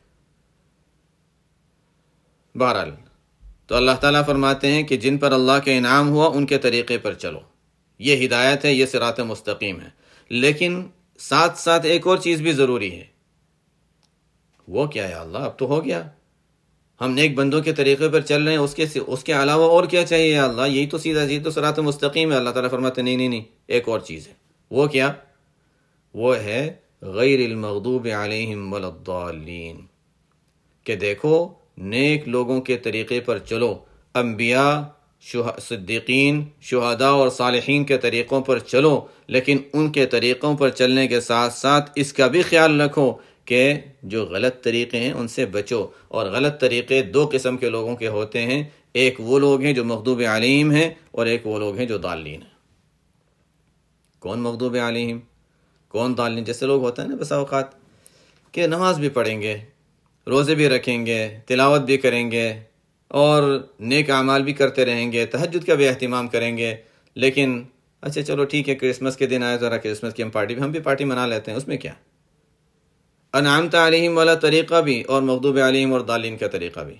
بہرحال تو اللہ تعالیٰ فرماتے ہیں کہ جن پر اللہ کا انعام ہوا ان کے طریقے پر چلو، یہ ہدایت ہے، یہ صراط مستقیم ہے، لیکن ساتھ ساتھ ایک اور چیز بھی ضروری ہے۔ وہ کیا ہے اللہ؟ اب تو ہو گیا، ہم نیک بندوں کے طریقے پر چل رہے ہیں، اس کے اس کے علاوہ اور کیا چاہیے یا اللہ؟ یہی تو سیدھا یہی تو صراط مستقیم ہے۔ اللہ تعالیٰ فرماتے ہیں نہیں نہیں نہیں، ایک اور چیز ہے۔ وہ کیا؟ وہ ہے غیر المغضوب علیہم ولا الضالین، کہ دیکھو نیک لوگوں کے طریقے پر چلو، انبیاء، صدیقین، شہداء اور صالحین کے طریقوں پر چلو، لیکن ان کے طریقوں پر چلنے کے ساتھ ساتھ اس کا بھی خیال رکھو کہ جو غلط طریقے ہیں ان سے بچو۔ اور غلط طریقے دو قسم کے لوگوں کے ہوتے ہیں، ایک وہ لوگ ہیں جو مغضوب علیہم ہیں اور ایک وہ لوگ ہیں جو ضالین ہیں۔ کون مغضوب علیہم، کون ضالین؟ جیسے لوگ ہوتا ہے نا بسا اوقات کہ نماز بھی پڑھیں گے، روزے بھی رکھیں گے، تلاوت بھی کریں گے اور نیک اعمال بھی کرتے رہیں گے، تہجد کا بھی اہتمام کریں گے، لیکن اچھا چلو ٹھیک ہے کرسمس کے دن آئے ذرا کرسمس کی ہم پارٹی بھی ہم بھی پارٹی منا لیتے ہیں، اس میں کیا؟ انعمت علیہم والا طریقہ بھی اور مغضوب علیہم اور ضالین کا طریقہ بھی،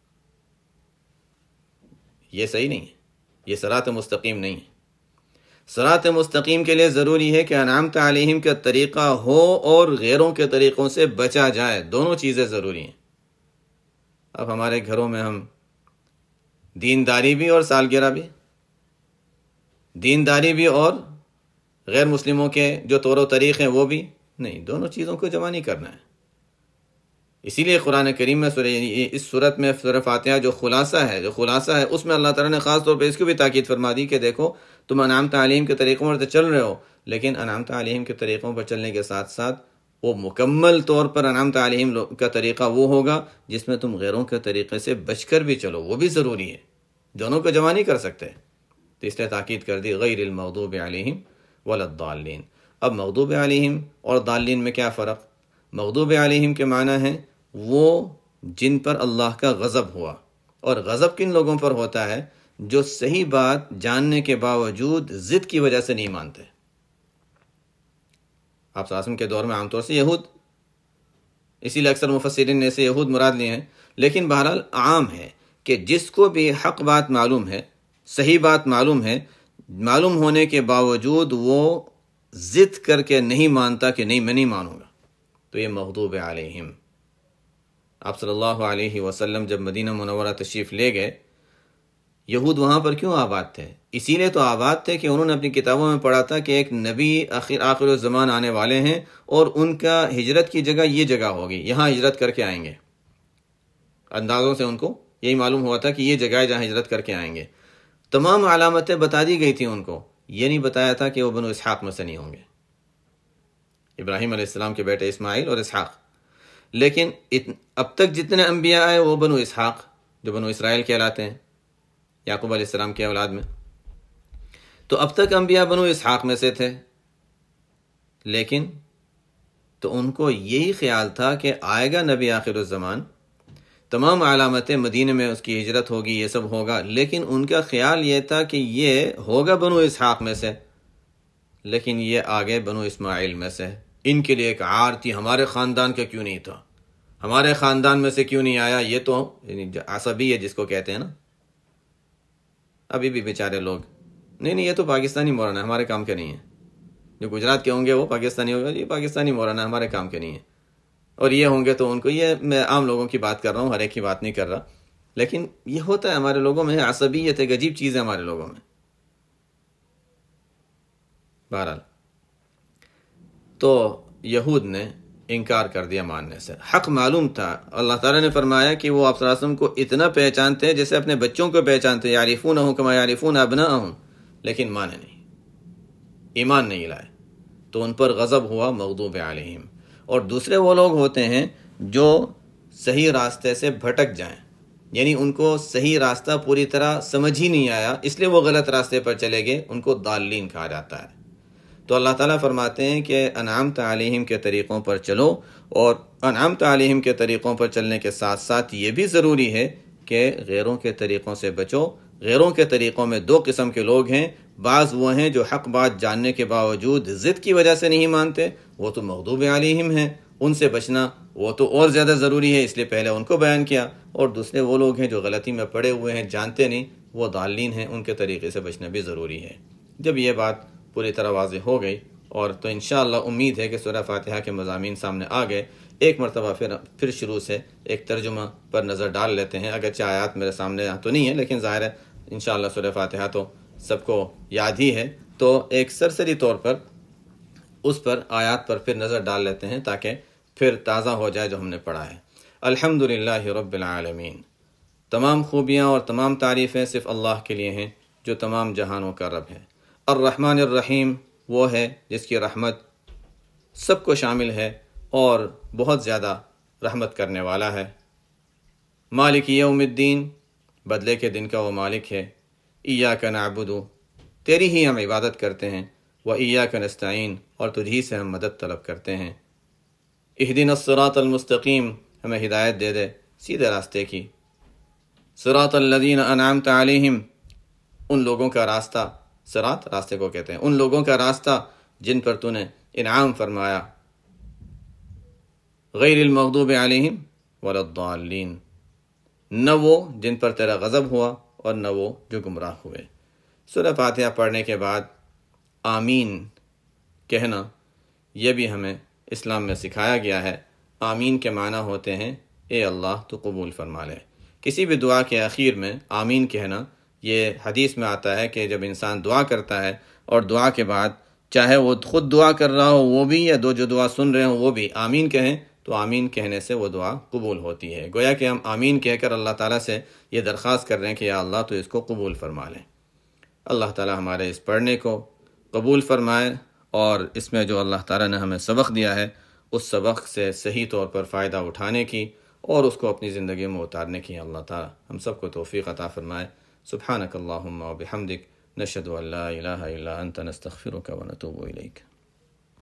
یہ صحیح نہیں ہے، یہ صراط مستقیم نہیں ہے۔ صراط مستقیم کے لیے ضروری ہے کہ انعمت علیہم کا طریقہ ہو اور غیروں کے طریقوں سے بچا جائے، دونوں چیزیں ضروری ہیں۔ اب ہمارے گھروں میں ہم دینداری بھی اور سالگرہ بھی، دینداری بھی اور غیر مسلموں کے جو طور و طریق ہیں وہ بھی نہیں، دونوں چیزوں کو جمع نہیں کرنا ہے۔ اسی لیے قرآن کریم میں سورہ اس صورت میں سورہ فاتحہ جو خلاصہ ہے جو خلاصہ ہے اس میں اللہ تعالیٰ نے خاص طور پہ اس کی بھی تاکید فرما دی کہ دیکھو تم انعمت علیہم کے طریقوں پر تو چل رہے ہو، لیکن انعمت علیہم کے طریقوں پر چلنے کے ساتھ ساتھ وہ مکمل طور پر انعمت علیہم کا طریقہ وہ ہوگا جس میں تم غیروں کے طریقے سے بچ کر بھی چلو، وہ بھی ضروری ہے، دونوں کو جمع نہیں کر سکتے۔ تو اس لیے تاکید کر دی غیر المغضوب علیہم ولا الضالین۔ اب مغضوب علیہم اور ضالین میں کیا فرق؟ مغضوب علیہم کے معنی ہے وہ جن پر اللہ کا غضب ہوا، اور غضب کن لوگوں پر ہوتا ہے؟ جو صحیح بات جاننے کے باوجود ضد کی وجہ سے نہیں مانتے۔ آپ صلی اللہ علیہ وسلم کے دور میں عام طور سے یہود، اسی لیے اکثر مفسرین نے اسے یہود مراد لیے ہیں، لیکن بہرحال عام ہے کہ جس کو بھی حق بات معلوم ہے، صحیح بات معلوم ہے، معلوم ہونے کے باوجود وہ ضد کر کے نہیں مانتا کہ نہیں میں نہیں مانوں گا، تو یہ مغضوب علیہم۔ آپ صلی اللہ علیہ وسلم جب مدینہ منورہ تشریف لے گئے، یہود وہاں پر کیوں آباد تھے؟ اسی لیے تو آباد تھے کہ انہوں نے اپنی کتابوں میں پڑھا تھا کہ ایک نبی آخر آخر الزمان آنے والے ہیں، اور ان کا ہجرت کی جگہ یہ جگہ ہوگی، یہاں ہجرت کر کے آئیں گے۔ اندازوں سے ان کو یہی معلوم ہوا تھا کہ یہ جگہ ہے جہاں ہجرت کر کے آئیں گے۔ تمام علامتیں بتا دی گئی تھیں ان کو، یہ نہیں بتایا تھا کہ وہ بنو اسحاق میں سے نہیں ہوں گے، ابراہیم علیہ السلام کے بیٹے اسماعیل اور اسحاق۔ لیکن اب تک جتنے انبیاء آئے وہ بنو اسحاق، جو بنو اسرائیل کہلاتے ہیں، یعقوب علیہ السلام کی اولاد میں، تو اب تک انبیاء بنو اسحاق میں سے تھے۔ لیکن تو ان کو یہی خیال تھا کہ آئے گا نبی آخر الزمان، تمام علامتیں مدینے میں اس کی ہجرت ہوگی، یہ سب ہوگا، لیکن ان کا خیال یہ تھا کہ یہ ہوگا بنو اسحاق میں سے، لیکن یہ آگے بنو اسماعیل میں سے۔ ان کے لیے ایک عار تھی، ہمارے خاندان کا کیوں نہیں تھا، ہمارے خاندان میں سے کیوں نہیں آیا؟ یہ تو عصبی ہے جس کو کہتے ہیں نا، ابھی بھی بیچارے لوگ، نہیں نہیں یہ تو پاکستانی مولانا ہے، ہمارے کام کے نہیں ہے۔ جو گجرات کے ہوں گے وہ پاکستانی ہوگا، یہ پاکستانی مولانا ہمارے کام کے نہیں ہے، اور یہ ہوں گے تو ان کو، یہ میں عام لوگوں کی بات کر رہا ہوں، ہر ایک کی بات نہیں کر رہا، لیکن یہ ہوتا ہے ہمارے لوگوں میں، عصبیت ایک عجیب چیز ہے ہمارے لوگوں میں۔ بہرحال تو یہود نے انکار کر دیا ماننے سے، حق معلوم تھا۔ اللہ تعالیٰ نے فرمایا کہ وہ آپ صلی اللہ علیہ وسلم کو اتنا پہچانتے ہیں جیسے اپنے بچوں کو پہچانتے ہیں، یعرفونہ کما یعرفون ابناءہم، لیکن مانے نہیں، ایمان نہیں لائے، تو ان پر غضب ہوا مغضوب علیہم۔ اور دوسرے وہ لوگ ہوتے ہیں جو صحیح راستے سے بھٹک جائیں، یعنی ان کو صحیح راستہ پوری طرح سمجھ ہی نہیں آیا، اس لیے وہ غلط راستے پر چلے گئے، ان کو ضالین کہا جاتا ہے۔ تو اللہ تعالیٰ فرماتے ہیں کہ انعمت علیہم کے طریقوں پر چلو، اور انعمت علیہم کے طریقوں پر چلنے کے ساتھ ساتھ یہ بھی ضروری ہے کہ غیروں کے طریقوں سے بچو۔ غیروں کے طریقوں میں دو قسم کے لوگ ہیں، بعض وہ ہیں جو حق بات جاننے کے باوجود ضد کی وجہ سے نہیں مانتے، وہ تو مغضوب علیہم ہیں، ان سے بچنا وہ تو اور زیادہ ضروری ہے، اس لیے پہلے ان کو بیان کیا۔ اور دوسرے وہ لوگ ہیں جو غلطی میں پڑے ہوئے ہیں، جانتے نہیں، وہ ضالین ہیں، ان کے طریقے سے بچنا بھی ضروری ہے۔ جب یہ بات پوری طرح واضح ہو گئی، اور تو انشاءاللہ امید ہے کہ سورہ فاتحہ کے مضامین سامنے آ گئے، ایک مرتبہ پھر پھر شروع سے ایک ترجمہ پر نظر ڈال لیتے ہیں، اگرچہ آیات میرے سامنے تو نہیں ہے، لیکن ظاہر ہے انشاءاللہ سورہ فاتحہ تو سب کو یاد ہی ہے، تو ایک سرسری طور پر اس پر آیات پر پھر نظر ڈال لیتے ہیں تاکہ پھر تازہ ہو جائے جو ہم نے پڑھا ہے۔ الحمدللہ رب العالمین، تمام خوبیاں اور تمام تعریفیں صرف اللہ کے لیے ہیں جو تمام جہانوں کا رب ہے۔ الرحمن الرحیم، وہ ہے جس کی رحمت سب کو شامل ہے اور بہت زیادہ رحمت کرنے والا ہے۔ مالک یوم الدین، بدلے کے دن کا وہ مالک ہے۔ ایاک نعبد، تیری ہی ہم عبادت کرتے ہیں، و ایاک نستعین، اور تجھی سے ہم مدد طلب کرتے ہیں۔ اہدنا الصراط المستقیم، ہمیں ہدایت دے دے سیدھے راستے کی۔ صراط الذین انعمت علیہم، ان لوگوں کا راستہ، صراط راستے کو کہتے ہیں، ان لوگوں کا راستہ جن پر تو نے انعام فرمایا۔ غیر المغضوب علیہم ولا الضالین، نہ وہ جن پر تیرا غضب ہوا اور نہ وہ جو گمراہ ہوئے۔ سورہ فاتحہ پڑھنے کے بعد آمین کہنا، یہ بھی ہمیں اسلام میں سکھایا گیا ہے۔ آمین کے معنی ہوتے ہیں اے اللہ تو قبول فرما لے۔ کسی بھی دعا کے آخر میں آمین کہنا، یہ حدیث میں آتا ہے کہ جب انسان دعا کرتا ہے اور دعا کے بعد چاہے وہ خود دعا کر رہا ہو وہ بھی، یا دو جو دعا سن رہے ہوں وہ بھی آمین کہیں، تو آمین کہنے سے وہ دعا قبول ہوتی ہے۔ گویا کہ ہم آمین کہہ کر اللہ تعالیٰ سے یہ درخواست کر رہے ہیں کہ یا اللہ تو اس کو قبول فرما لیں۔ اللہ تعالیٰ ہمارے اس پڑھنے کو قبول فرمائے، اور اس میں جو اللہ تعالیٰ نے ہمیں سبق دیا ہے اس سبق سے صحیح طور پر فائدہ اٹھانے کی اور اس کو اپنی زندگی میں اتارنے کی اللہ تعالیٰ ہم سب کو توفیق عطا فرمائے۔ سبحانک اللہم و بحمدک، نشهد ان لا الہ الا انت نستغفرک ونتوب الیک.